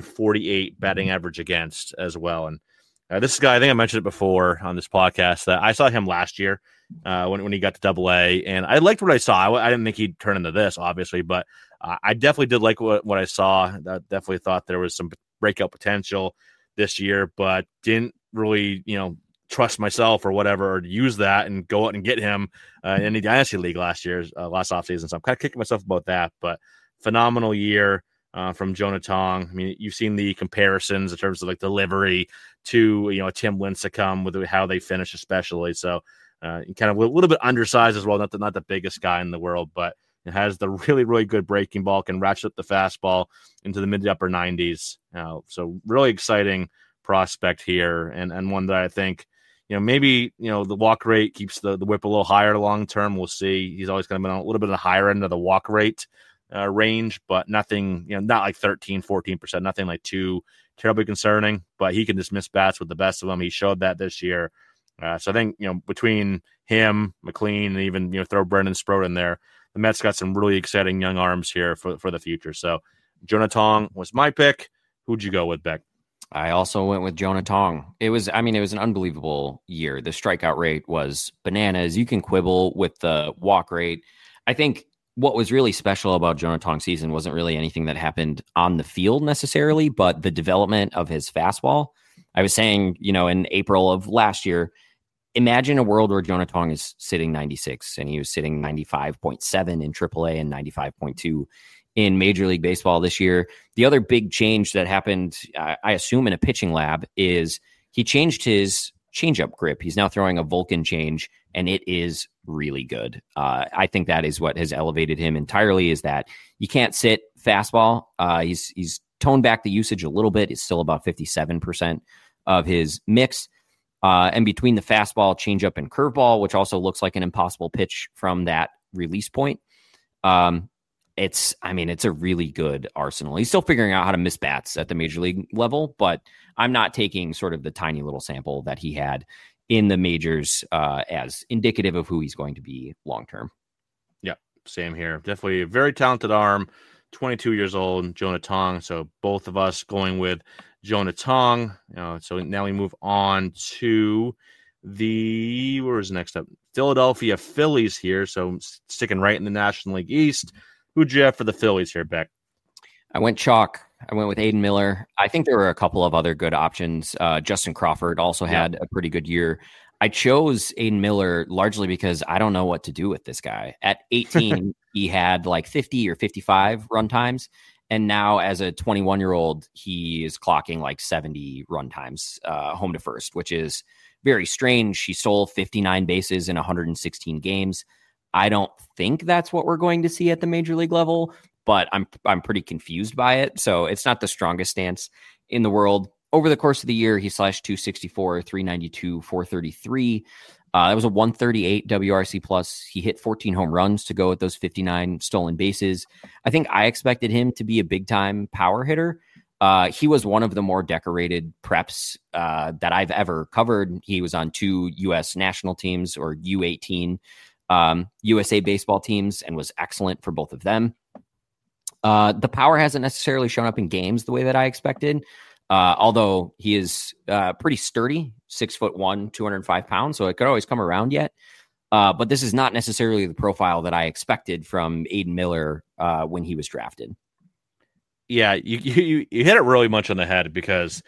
148 batting average against as well. And this guy, I think I mentioned it before on this podcast, that I saw him last year when he got to AA, and I liked what I saw. I didn't think he'd turn into this, obviously, but I definitely did like what I saw. I definitely thought there was some breakout potential this year, but didn't really, trust myself or whatever, or use that and go out and get him in the Dynasty League last offseason. So I'm kind of kicking myself about that, but phenomenal year. From Jonah Tong. I mean, you've seen the comparisons in terms of like delivery to, a Tim Lincecum with how they finish, especially. So kind of a little bit undersized as well. Not the biggest guy in the world, but it has the really, really good breaking ball, can ratchet up the fastball into the mid to upper 90s. So really exciting prospect here, and one that I think, maybe, the walk rate keeps the whip a little higher long term. We'll see. He's always kind of been a little bit on the higher end of the walk rate range, but nothing, not like 13-14%, nothing like too terribly concerning, but he can just miss bats with the best of them. He showed that this year. So I think, between him, McLean, and even, throw Brendan Sproat in there, the Mets got some really exciting young arms here for the future. So Jonah Tong was my pick. Who'd you go with, Beck? I also went with Jonah Tong. It was an unbelievable year. The strikeout rate was bananas. You can quibble with the walk rate. I think what was really special about Jonah Tong's season wasn't really anything that happened on the field necessarily, but the development of his fastball. I was saying, in April of last year, imagine a world where Jonah Tong is sitting 96 and he was sitting 95.7 in AAA and 95.2 in Major League Baseball this year. The other big change that happened, I assume in a pitching lab, is he changed his changeup grip. He's now throwing a Vulcan change, and it is really good. I think that is what has elevated him entirely, is that you can't sit fastball. He's toned back the usage a little bit. It's still about 57% of his mix. And between the fastball, changeup, and curveball, which also looks like an impossible pitch from that release point, it's a really good arsenal. He's still figuring out how to miss bats at the major league level, but I'm not taking sort of the tiny little sample that he had in the majors as indicative of who he's going to be long-term. Yeah, same here. Definitely a very talented arm, 22 years old, Jonah Tong. So both of us going with Jonah Tong. So now we move on to where's next up? Philadelphia Phillies here. So sticking right in the National League East. Who'd you have for the Phillies here, Beck? I went chalk. I went with Aiden Miller. I think there were a couple of other good options. Justin Crawford also had a pretty good year. I chose Aiden Miller largely because I don't know what to do with this guy. At 18, he had like 50 or 55 run times. And now as a 21-year-old, he is clocking like 70 run times home to first, which is very strange. He stole 59 bases in 116 games. I don't think that's what we're going to see at the major league level, but I'm pretty confused by it. So it's not the strongest stance in the world. Over the course of the year, he slashed 264, 392, 433. That was a 138 WRC plus. He hit 14 home runs to go with those 59 stolen bases. I think I expected him to be a big time power hitter. He was one of the more decorated preps that I've ever covered. He was on 2 U.S. national teams, or U18 USA baseball teams, and was excellent for both of them. The power hasn't necessarily shown up in games the way that I expected, although he is pretty sturdy, 6'1", 205 pounds, so it could always come around yet. But this is not necessarily the profile that I expected from Aiden Miller when he was drafted. Yeah, you hit it really much on the head, because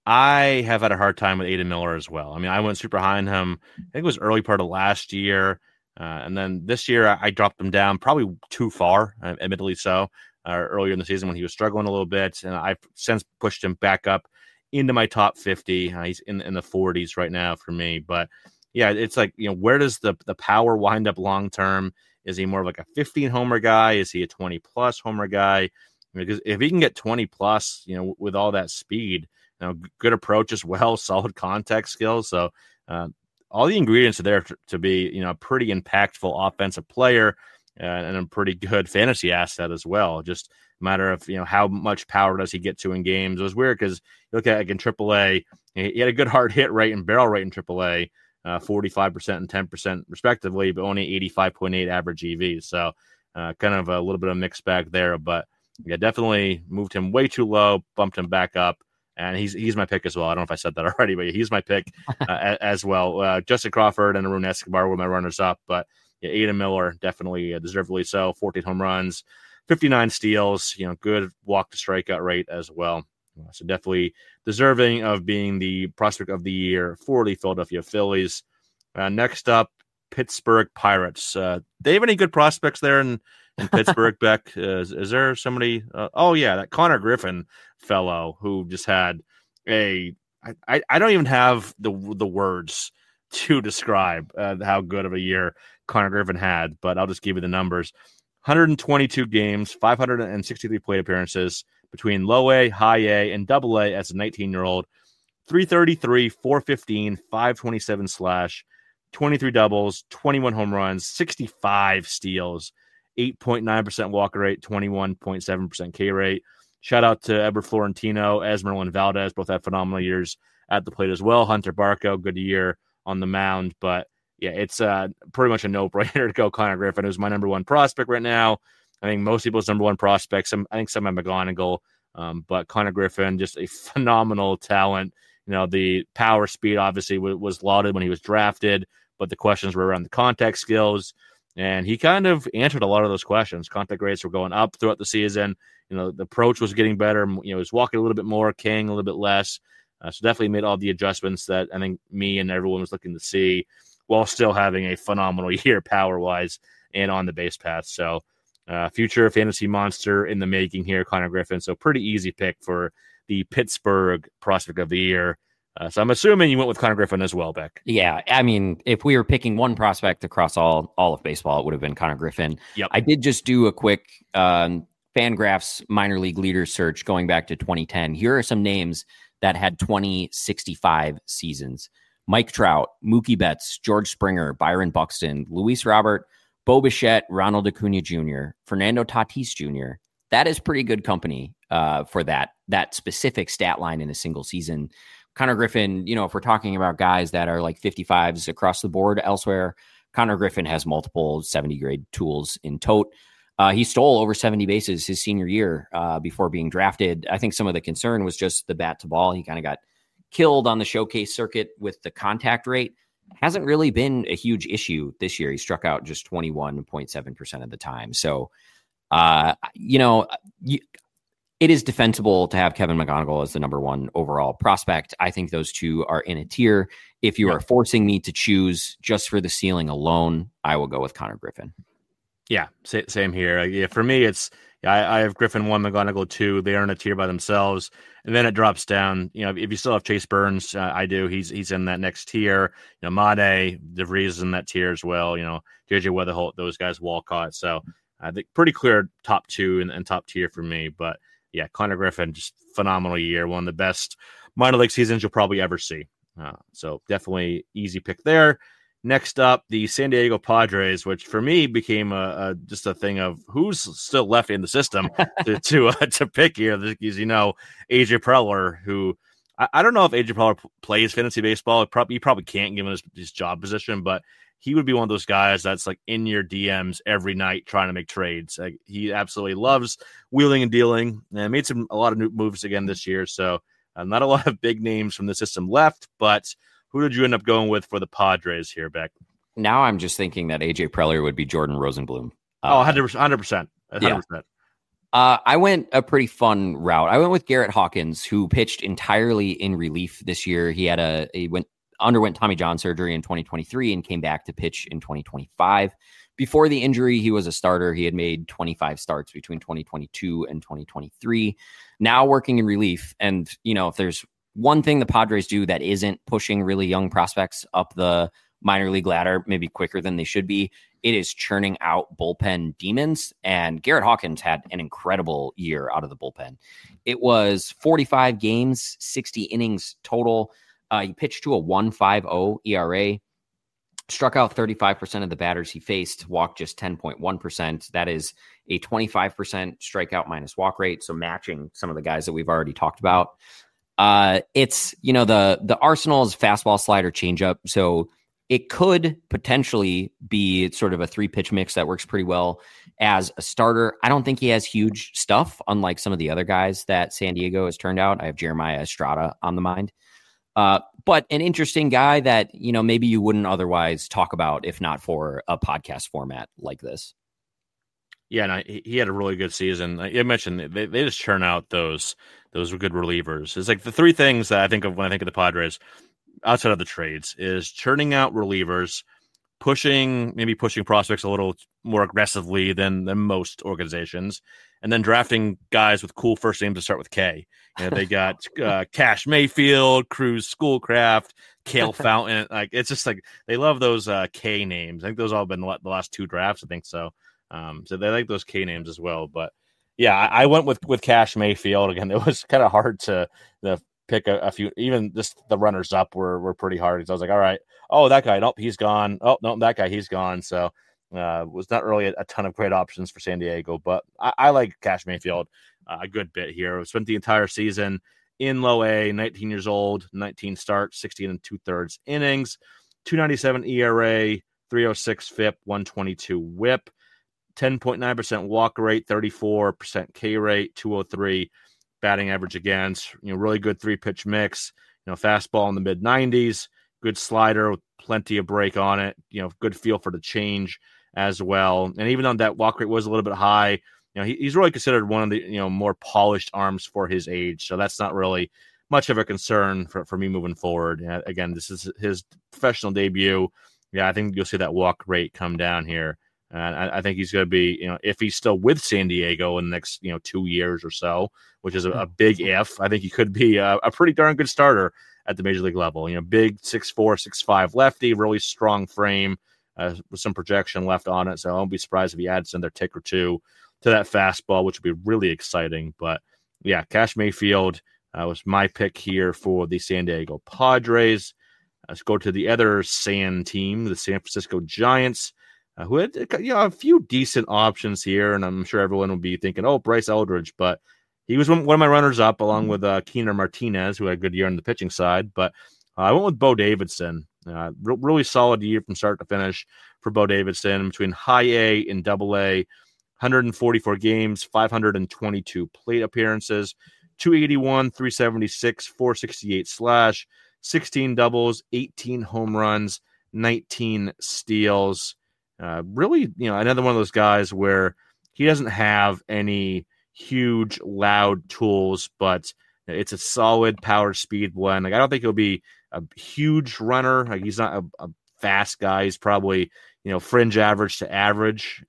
I have had a hard time with Aidan Miller as well. I mean, I went super high on him. I think it was early part of last year. And then this year I dropped him down probably too far, admittedly so, earlier in the season when he was struggling a little bit. And I've since pushed him back up into my top 50. He's in the 40s right now for me. But yeah, it's like, where does the power wind up long term? Is he more of like a 15 homer guy? Is he a 20 plus homer guy? Because if he can get 20 plus, with all that speed, good approach as well, solid contact skills. So all the ingredients are there to be, a pretty impactful offensive player and a pretty good fantasy asset as well. Just a matter of, how much power does he get to in games. It was weird because you look at like in AAA, he had a good hard hit rate and barrel rate in AAA, 45% and 10% respectively, but only 85.8 average EV. So kind of a little bit of a mixed bag there, but yeah, definitely moved him way too low, bumped him back up. And he's my pick as well. I don't know if I said that already, but he's my pick as well. Justin Crawford and Arun Escobar were my runners-up, but yeah, Aidan Miller definitely deservedly so. 14 home runs, 59 steals, good walk-to-strikeout rate as well. So definitely deserving of being the prospect of the year for the Philadelphia Phillies. Next up, Pittsburgh Pirates. They have any good prospects there in Pittsburgh, Beck? Is there somebody? That Connor Griffin fellow who just had I don't even have the words to describe how good of a year Connor Griffin had, but I'll just give you the numbers. 122 games, 563 plate appearances between low A, high A, and double A as a 19-year-old. 333, 415, 527 slash, 23 doubles, 21 home runs, 65 steals, 8.9% walk rate, 21.7% K rate. Shout out to Edward Florentino, Esmeralda Valdez, both had phenomenal years at the plate as well. Hunter Barco, good year on the mound. But yeah, it's pretty much a no-brainer to go Connor Griffin, who's my number one prospect right now. I think most people's number one prospects. I think some have McGonigal, but Connor Griffin, just a phenomenal talent. The power speed obviously was lauded when he was drafted, but the questions were around the contact skills. And he kind of answered a lot of those questions. Contact rates were going up throughout the season. The approach was getting better. He was walking a little bit more, King a little bit less. So definitely made all the adjustments that I think me and everyone was looking to see, while still having a phenomenal year power-wise and on the base path. So future fantasy monster in the making here, Connor Griffin. So pretty easy pick for the Pittsburgh prospect of the year. So I'm assuming you went with Connor Griffin as well, Beck. Yeah, I mean, if we were picking one prospect across all of baseball, it would have been Connor Griffin. Yep. I did just do a quick Fangraphs minor league leader search going back to 2010. Here are some names that had 2065 seasons: Mike Trout, Mookie Betts, George Springer, Byron Buxton, Luis Robert, Bo Bichette, Ronald Acuna Jr., Fernando Tatis Jr. That is pretty good company for that specific stat line in a single season. Connor Griffin, if we're talking about guys that are like 55s across the board elsewhere, Connor Griffin has multiple 70 grade tools in tote. He stole over 70 bases his senior year before being drafted. I think some of the concern was just the bat to ball. He kind of got killed on the showcase circuit with the contact rate. Hasn't really been a huge issue this year. He struck out just 21.7% of the time. So, it is defensible to have Kevin McGonigal as the number one overall prospect. I think those two are in a tier. If you are forcing me to choose just for the ceiling alone, I will go with Connor Griffin. Yeah, same here. Yeah, for me, I have Griffin 1, McGonigal 2. They are in a tier by themselves, and then it drops down. If you still have Chase Burns, I do. He's in that next tier. Made, DeVries is in that tier as well. JJ Weatherholt, those guys, Walcott. So I think pretty clear top two and top tier for me. But yeah, Connor Griffin, just phenomenal year. One of the best minor league seasons you'll probably ever see. So definitely easy pick there. Next up, the San Diego Padres, which for me became just a thing of who's still left in the system to pick here. Because AJ Preller, who I don't know if AJ Preller plays fantasy baseball. You probably can't given his job position, but he would be one of those guys that's like in your DMs every night trying to make trades. Like, he absolutely loves wheeling and dealing, and made a lot of new moves again this year. So not a lot of big names from the system left, but who did you end up going with for the Padres here, Beck? Now I'm just thinking that AJ Preller would be Jordan Rosenblum. 100%. 100%. Yeah. I went a pretty fun route. I went with Garrett Hawkins, who pitched entirely in relief this year. He underwent Tommy John surgery in 2023 and came back to pitch in 2025. Before the injury, he was a starter. He had made 25 starts between 2022 and 2023. Now working in relief. And, if there's one thing the Padres do that isn't pushing really young prospects up the minor league ladder, maybe quicker than they should be, it is churning out bullpen demons. And Garrett Hawkins had an incredible year out of the bullpen. It was 45 games, 60 innings total. He pitched to a 1.50 ERA, struck out 35% of the batters he faced, walked just 10.1%. That is a 25% strikeout minus walk rate. So matching some of the guys that we've already talked about. It's, the Arsenal's fastball, slider, changeup. So it could potentially be sort of a 3-pitch mix that works pretty well as a starter. I don't think he has huge stuff, unlike some of the other guys that San Diego has turned out. I have Jeremiah Estrada on the mind. But an interesting guy that, maybe you wouldn't otherwise talk about if not for a podcast format like this. Yeah, and he had a really good season. I mentioned they just churn out those were good relievers. It's like the three things that I think of when I think of the Padres outside of the trades is churning out relievers, pushing prospects a little more aggressively than most organizations, and then drafting guys with cool first names to start with K. They got Cash Mayfield, Cruz Schoolcraft, Kale Fountain. Like it's just like they love those K names. I think those all have been the last 2 drafts. I think so. So they like those K names as well. But yeah, I went with Cash Mayfield again. It was kind of hard to pick a few. Even just the runners up were pretty hard. So I was like, all right, that guy, nope, he's gone. Oh no, that guy, he's gone. So was not really a ton of great options for San Diego, but I like Cash Mayfield a good bit here. Spent the entire season in low A, 19 years old, 19 starts, 16 2/3 innings, 2.97 ERA, 3.06 FIP, 122 WHIP, 10.9% walk rate, 34% K rate, 203 batting average against. Really good 3-pitch mix. Fastball in the mid 90s, good slider with plenty of break on it. Good feel for the change as well. And even though that walk rate was a little bit high, he's really considered one of the more polished arms for his age. So that's not really much of a concern for me moving forward. Again, this is his professional debut. Yeah, I think you'll see that walk rate come down here. And I think he's going to be, if he's still with San Diego in the next, 2 years or so, which is a big if, I think he could be a pretty darn good starter at the major league level. Big 6'4", 6'5" lefty, really strong frame with some projection left on it. So I won't be surprised if he adds another tick or two to that fastball, which would be really exciting. But yeah, Cash Mayfield was my pick here for the San Diego Padres. Let's go to the other San team, the San Francisco Giants. Who had a few decent options here, and I'm sure everyone will be thinking, Bryce Eldridge, but he was one of my runners-up along with Keener Martinez, who had a good year on the pitching side, but I went with Bo Davidson. Really solid year from start to finish for Bo Davidson, between high A and double A, 144 games, 522 plate appearances, 281, 376, 468 slash, 16 doubles, 18 home runs, 19 steals. Really, another one of those guys where he doesn't have any huge, loud tools, but it's a solid power speed blend. Like I don't think he'll be a huge runner. Like he's not a fast guy. He's probably, fringe average to average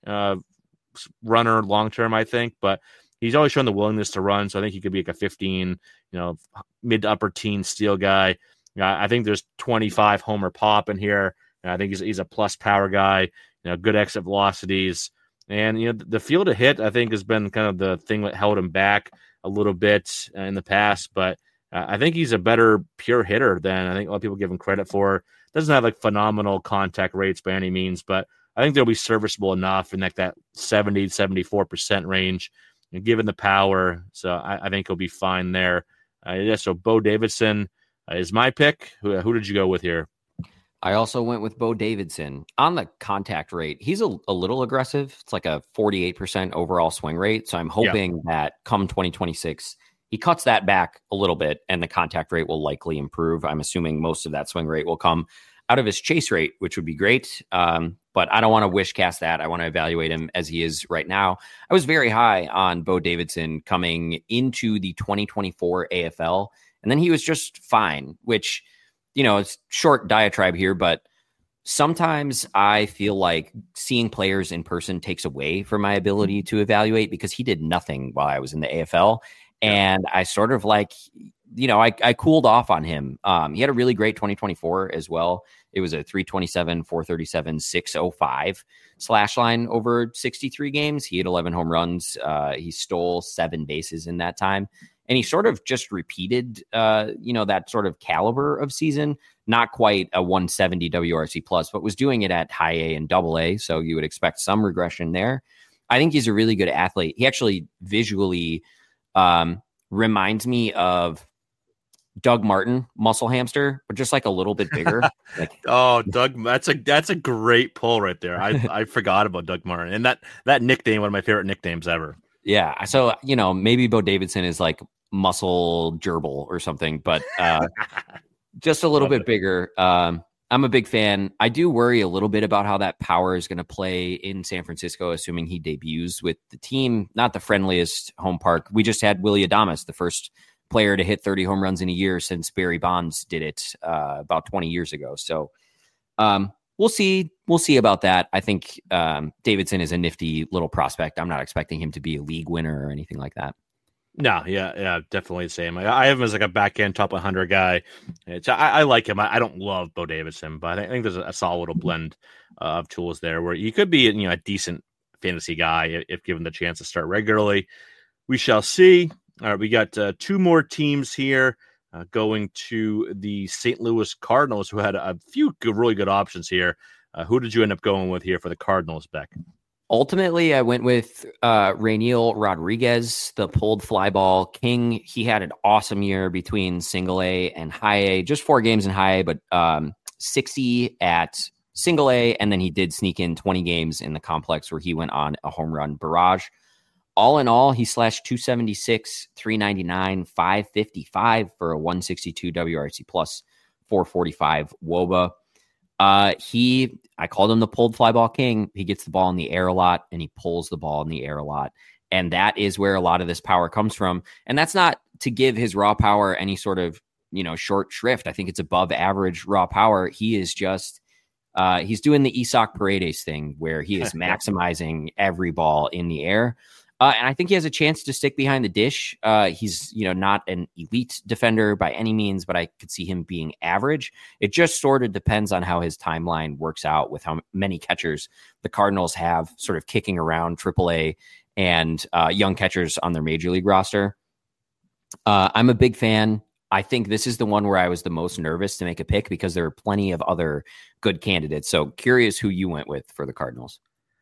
runner long term, I think. But he's always shown the willingness to run. So I think he could be like a 15, mid to upper teen steal guy. I think there's 25 homer pop in here. I think he's a plus power guy. Good exit velocities. And, the field of hit, I think, has been kind of the thing that held him back a little bit in the past. But I think he's a better pure hitter than I think a lot of people give him credit for. Doesn't have like phenomenal contact rates by any means, but I think they'll be serviceable enough in like that 70, 74% range, given the power. So I think he'll be fine there. So Bo Davidson is my pick. Who did you go with here? I also went with Bo Davidson. On the contact rate, he's a little aggressive. It's like a 48% overall swing rate. So I'm hoping that come 2026, he cuts that back a little bit and the contact rate will likely improve. I'm assuming most of that swing rate will come out of his chase rate, which would be great. But I don't want to wish cast that. I want to evaluate him as he is right now. I was very high on Bo Davidson coming into the 2024 AFL, and then he was just fine, which, it's short diatribe here, but sometimes I feel like seeing players in person takes away from my ability to evaluate, because he did nothing while I was in the AFL. And I sort of I cooled off on him. He had a really great 2024 as well. It was a 327, 437, 605 slash line over 63 games. He had 11 home runs. He stole 7 bases in that time. And he sort of just repeated, that sort of caliber of season, not quite a 170 WRC plus, but was doing it at high A and double A. So you would expect some regression there. I think he's a really good athlete. He actually visually reminds me of Doug Martin, muscle hamster, but just like a little bit bigger. Doug, that's a great pull right there. I forgot about Doug Martin, and that nickname, one of my favorite nicknames ever. Yeah. So, maybe Bo Davidson is like muscle gerbil or something, but just a little bit bigger. I'm a big fan. I do worry a little bit about how that power is going to play in San Francisco, assuming he debuts with the team. Not the friendliest home park. We just had Willy Adames, the first player to hit 30 home runs in a year since Barry Bonds did it about 20 years ago. So we'll see. We'll see about that. I think Davidson is a nifty little prospect. I'm not expecting him to be a league winner or anything like that. No, yeah, definitely the same. I have him as like a back end top 100 guy. I like him. I don't love Bo Davidson, but I think there's a solid little blend of tools there where he could be a decent fantasy guy if given the chance to start regularly. We shall see. All right, we got 2 more teams here going to the St. Louis Cardinals, who had a few really good options here. Who did you end up going with here for the Cardinals, Beck? Ultimately, I went with Rainiel Rodriguez, the pulled fly ball king. He had an awesome year between single A and high A, just 4 games in high A, but 60 at single A. And then he did sneak in 20 games in the complex where he went on a home run barrage. All in all, he slashed 276, 399, 555 for a 162 WRC plus 445 WOBA. I called him the pulled fly ball king. He gets the ball in the air a lot and he pulls the ball in the air a lot. And that is where a lot of this power comes from. And that's not to give his raw power any sort of, short shrift. I think it's above average raw power. He is just, he's doing the Isaac Paredes thing where he is maximizing every ball in the air. And I think he has a chance to stick behind the dish. He's, not an elite defender by any means, but I could see him being average. It just sort of depends on how his timeline works out with how many catchers the Cardinals have sort of kicking around AAA and young catchers on their major league roster. I'm a big fan. I think this is the one where I was the most nervous to make a pick because there are plenty of other good candidates. So curious who you went with for the Cardinals.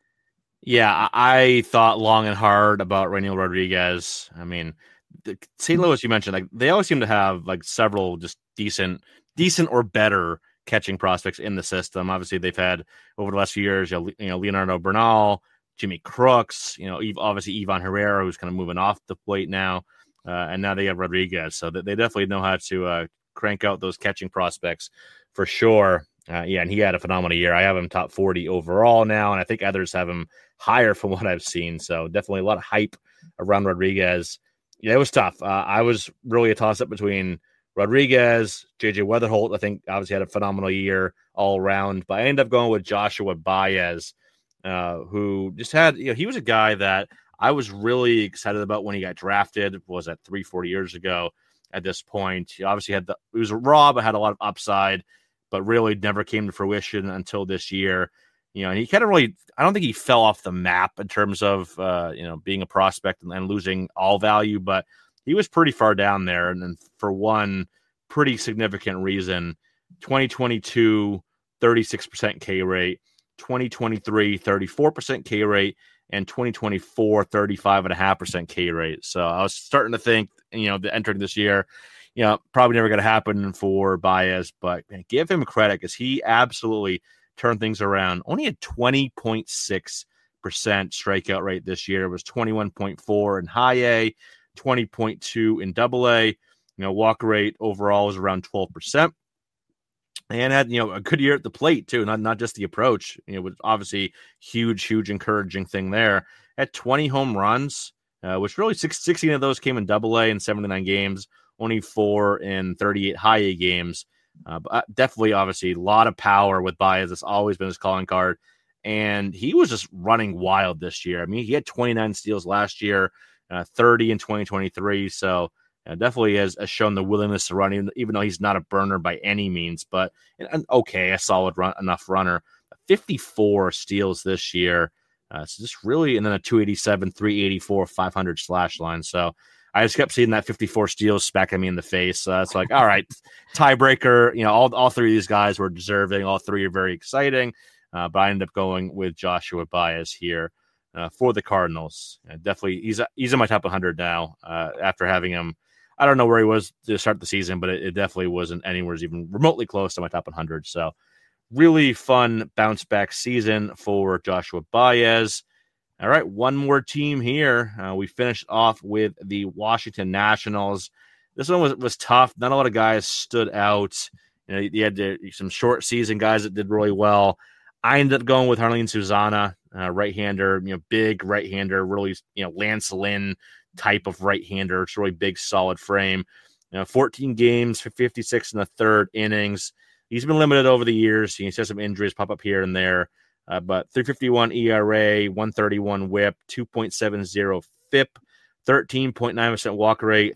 Yeah, I thought long and hard about Rainiel Rodriguez. I mean, St. Louis, you mentioned, like they always seem to have like several just decent or better catching prospects in the system. Obviously, they've had over the last few years, Leonardo Bernal, Jimmy Crooks, obviously Ivan Herrera, who's kind of moving off the plate now, and now they have Rodriguez. So they definitely know how to crank out those catching prospects for sure. And he had a phenomenal year. I have him top 40 overall now, and I think others have him higher from what I've seen. So definitely a lot of hype around Rodriguez. Yeah, it was tough. I was really a toss-up between Rodriguez, J.J. Weatherholt. I think obviously had a phenomenal year all around, but I ended up going with Joshua Baez, who just had, he was a guy that I was really excited about when he got drafted. Was that 3-4 years ago at this point? He obviously he was raw, but had a lot of upside, but really never came to fruition until this year. And he kind of really, I don't think he fell off the map in terms of, being a prospect and losing all value, but he was pretty far down there. And then for one pretty significant reason, 2022, 36% K rate, 2023, 34% K rate, and 2024, 35.5% K rate. So I was starting to think, entering this year, probably never going to happen for Baez, but give him credit because he absolutely turned things around. Only a 20.6% strikeout rate this year. It was 21.4 in high A, 20.2 in double A. Walk rate overall was around 12%. and had, a good year at the plate too, not just the approach, was obviously huge encouraging thing there. At 20 home runs, which really 16 of those came in Double-A in 79 games, only 4 in 38 high-A games. But definitely, obviously, a lot of power with Baez. It's always been his calling card. And he was just running wild this year. I mean, he had 29 steals last year, 30 in 2023. So definitely has shown the willingness to run, even though he's not a burner by any means. But a solid enough runner. 54 steals this year. So just really, and then a 287, 384, 500 slash line. So I just kept seeing that 54 steals smacking me in the face. So it's like, all right, tiebreaker. All three of these guys were deserving. All three are very exciting. But I ended up going with Joshua Baez here for the Cardinals. Definitely, he's in my top 100 now after having him. I don't know where he was to start the season, but it definitely wasn't anywhere even remotely close to my top 100. So really fun bounce back season for Joshua Baez. All right, one more team here. We finished off with the Washington Nationals. This one was tough. Not a lot of guys stood out. You had some short season guys that did really well. I ended up going with Jarlin Susana, right-hander, big right-hander, really, Lance Lynn type of right-hander. It's really big, solid frame. 14 games for 56 in the third innings. He's been limited over the years. He's had some injuries pop up here and there. But 3.51 ERA, 131 WHIP, 2.70 FIP, 13.9% walk rate,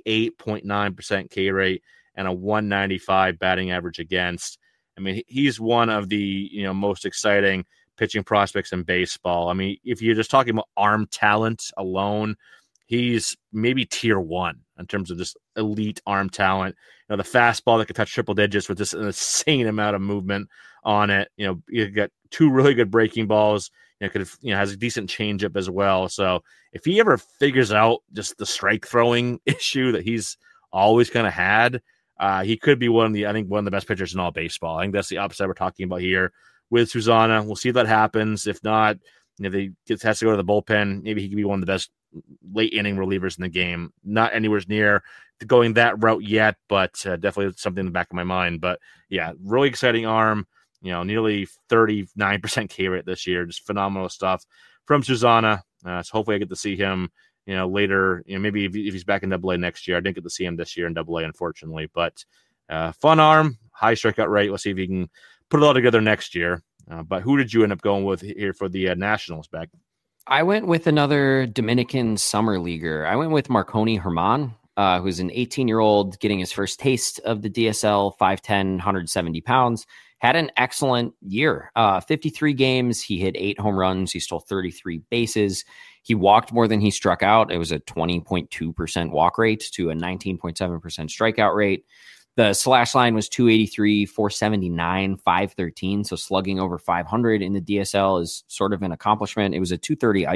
38.9% K rate, and a 195 batting average against. I mean, he's one of the most exciting pitching prospects in baseball. I mean, if you're just talking about arm talent alone, he's maybe tier 1 in terms of just elite arm talent. The fastball that could touch triple digits with just an insane amount of movement on it. You got 2 really good breaking balls. Has a decent changeup as well. So if he ever figures out just the strike throwing issue that he's always kind of had, he could be one of the best pitchers in all baseball. I think that's the opposite we're talking about here with Susana. We'll see if that happens. If not, if he has to go to the bullpen, maybe he could be one of the best late inning relievers in the game. Not anywhere near going that route yet, but definitely something in the back of my mind. But yeah, really exciting arm. Nearly 39% K rate this year. Just phenomenal stuff from Susana. So hopefully I get to see him, later. Maybe if he's back in Double-A next year. I didn't get to see him this year in Double-A, unfortunately. But fun arm, high strikeout rate. Let's see if he can put it all together next year. But who did you end up going with here for the Nationals back? I went with another Dominican summer leaguer. I went with Marconi Herman, who's an 18-year-old getting his first taste of the DSL, 5'10", 170 pounds. Had an excellent year. 53 games. He hit 8 home runs. He stole 33 bases. He walked more than he struck out. It was a 20.2% walk rate to a 19.7% strikeout rate. The slash line was 283, 479, 513. So slugging over 500 in the DSL is sort of an accomplishment. It was a 230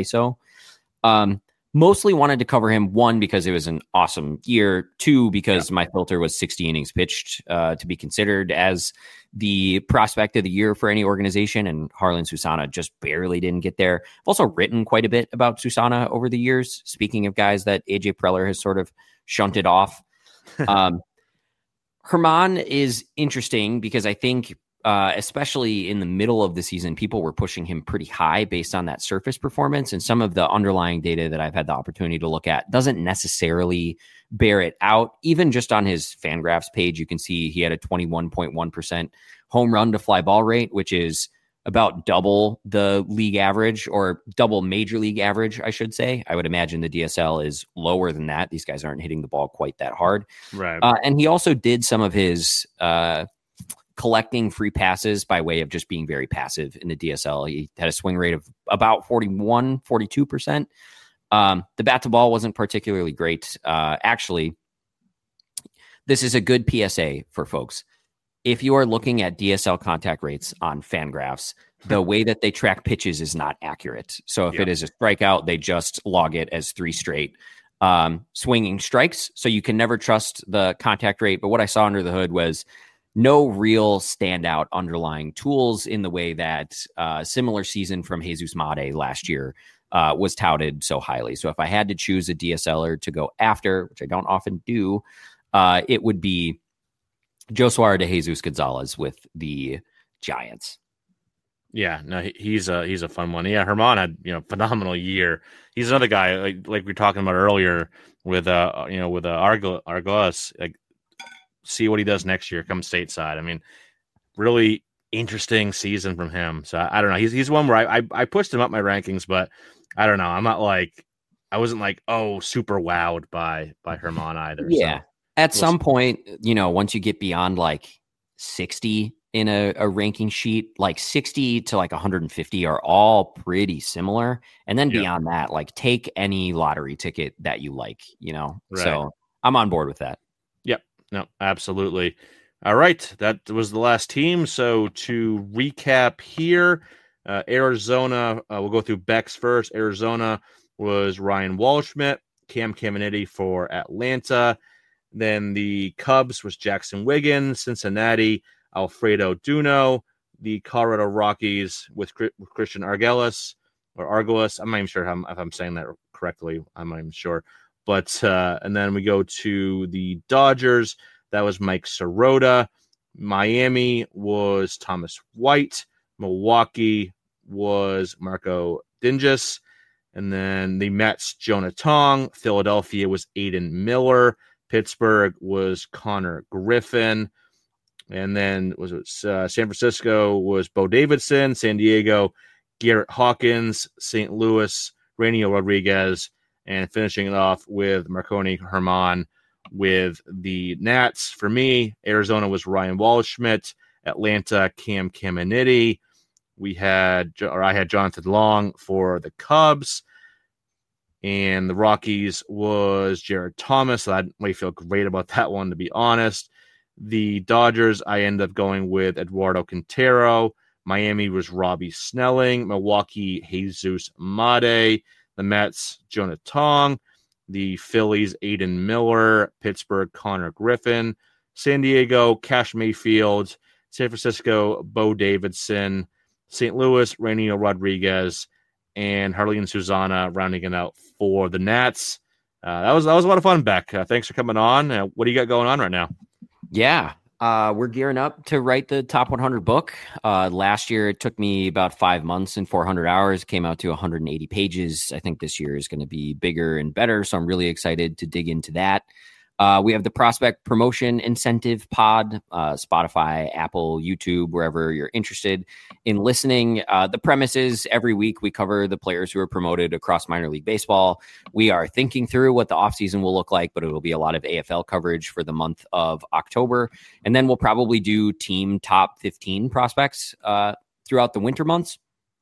ISO. Mostly wanted to cover him, 1, because it was an awesome year, 2, because my filter was 60 innings pitched to be considered as the prospect of the year for any organization, and Jarlin Susana just barely didn't get there. I've also written quite a bit about Susana over the years, speaking of guys that AJ Preller has sort of shunted off. Herman is interesting because I think especially in the middle of the season, people were pushing him pretty high based on that surface performance, and some of the underlying data that I've had the opportunity to look at doesn't necessarily bear it out. Even just on his Fangraphs page, you can see he had a 21.1% home run to fly ball rate, which is about double the league average, or double major league average, I should say. I would imagine the DSL is lower than that. These guys aren't hitting the ball quite that hard. Right. And he also did some of his collecting free passes by way of just being very passive in the DSL. He had a swing rate of about 42%. The bat to ball wasn't particularly great. Actually, this is a good PSA for folks. If you are looking at DSL contact rates on Fangraphs, the way that they track pitches is not accurate. So if it is a strikeout, they just log it as 3 straight swinging strikes. So you can never trust the contact rate. But what I saw under the hood was no real standout underlying tools in the way that similar season from Jesus Made last year was touted so highly. So if I had to choose a DSLer to go after, which I don't often do, it would be Josuara de Jesus Gonzalez with the Giants. Yeah, no, he's a fun one. Yeah, Herman had phenomenal year. He's another guy like we were talking about earlier with Argos. Like, see what he does next year. Come stateside. I mean, really interesting season from him. So I don't know. He's one where I pushed him up my rankings, but I don't know. I'm not like I wasn't like super wowed by Herman either. Yeah, so at some point, once you get beyond like 60. In a ranking sheet, like 60 to like 150 are all pretty similar. And then beyond that, like take any lottery ticket that you like, Right. So I'm on board with that. Yep. No, absolutely. All right. That was the last team. So to recap here, Arizona, we'll go through Beck's first. Arizona was Ryan Waldschmidt, Cam Caminiti for Atlanta. Then the Cubs was Jackson Wiggins, Cincinnati, Alfredo Duno, the Colorado Rockies with Christian Argelis or Argolis. I'm not even sure if I'm saying that correctly. I'm not even sure. But and then we go to the Dodgers. That was Mike Sirota. Miami was Thomas White. Milwaukee was Marco Dingus. And then the Mets, Jonah Tong. Philadelphia was Aiden Miller. Pittsburgh was Connor Griffin. And then San Francisco was Bo Davidson, San Diego, Garrett Hawkins, St. Louis, Rainier Rodriguez, and finishing it off with Marconi Herman with the Nats. For me, Arizona was Ryan Waldschmidt, Atlanta, Cam Caminiti. I had Jonathan Long for the Cubs. And the Rockies was Jared Thomas. So I might feel great about that one, to be honest. The Dodgers, I end up going with Eduardo Quintero. Miami was Robbie Snelling. Milwaukee, Jesus Made. The Mets, Jonah Tong. The Phillies, Aiden Miller. Pittsburgh, Connor Griffin. San Diego, Cash Mayfield. San Francisco, Bo Davidson. St. Louis, Rainier Rodriguez. And Harleen Susanna rounding it out for the Nats. That was a lot of fun, Beck. Thanks for coming on. What do you got going on right now? Yeah, we're gearing up to write the Top 100 book. Last year, it took me about 5 months and 400 hours. Came out to 180 pages. I think this year is going to be bigger and better, so I'm really excited to dig into that. We have the Prospect Promotion Incentive Pod, Spotify, Apple, YouTube, wherever you're interested in listening. The premise is every week we cover the players who are promoted across minor league baseball. We are thinking through what the offseason will look like, but it will be a lot of AFL coverage for the month of October. And then we'll probably do team top 15 prospects throughout the winter months.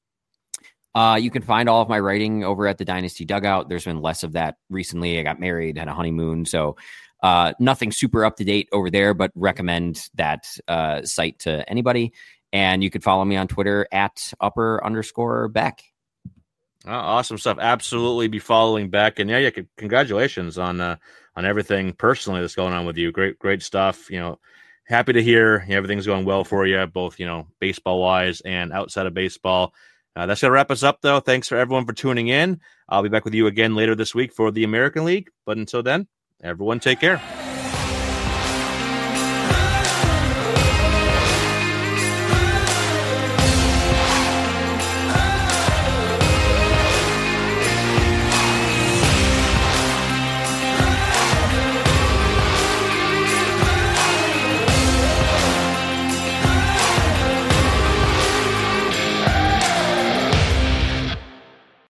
You can find all of my writing over at the Dynasty Dugout. There's been less of that recently. I got married, had a honeymoon, so nothing super up to date over there, but recommend that site to anybody. And you can follow me on Twitter at @upper_Beck. Awesome stuff. Absolutely be following Beck. And yeah, congratulations on everything personally that's going on with you. Great stuff. Happy to hear everything's going well for you, both, baseball wise and outside of baseball. That's going to wrap us up, though. Thanks for everyone for tuning in. I'll be back with you again later this week for the American League. But until then, everyone take care.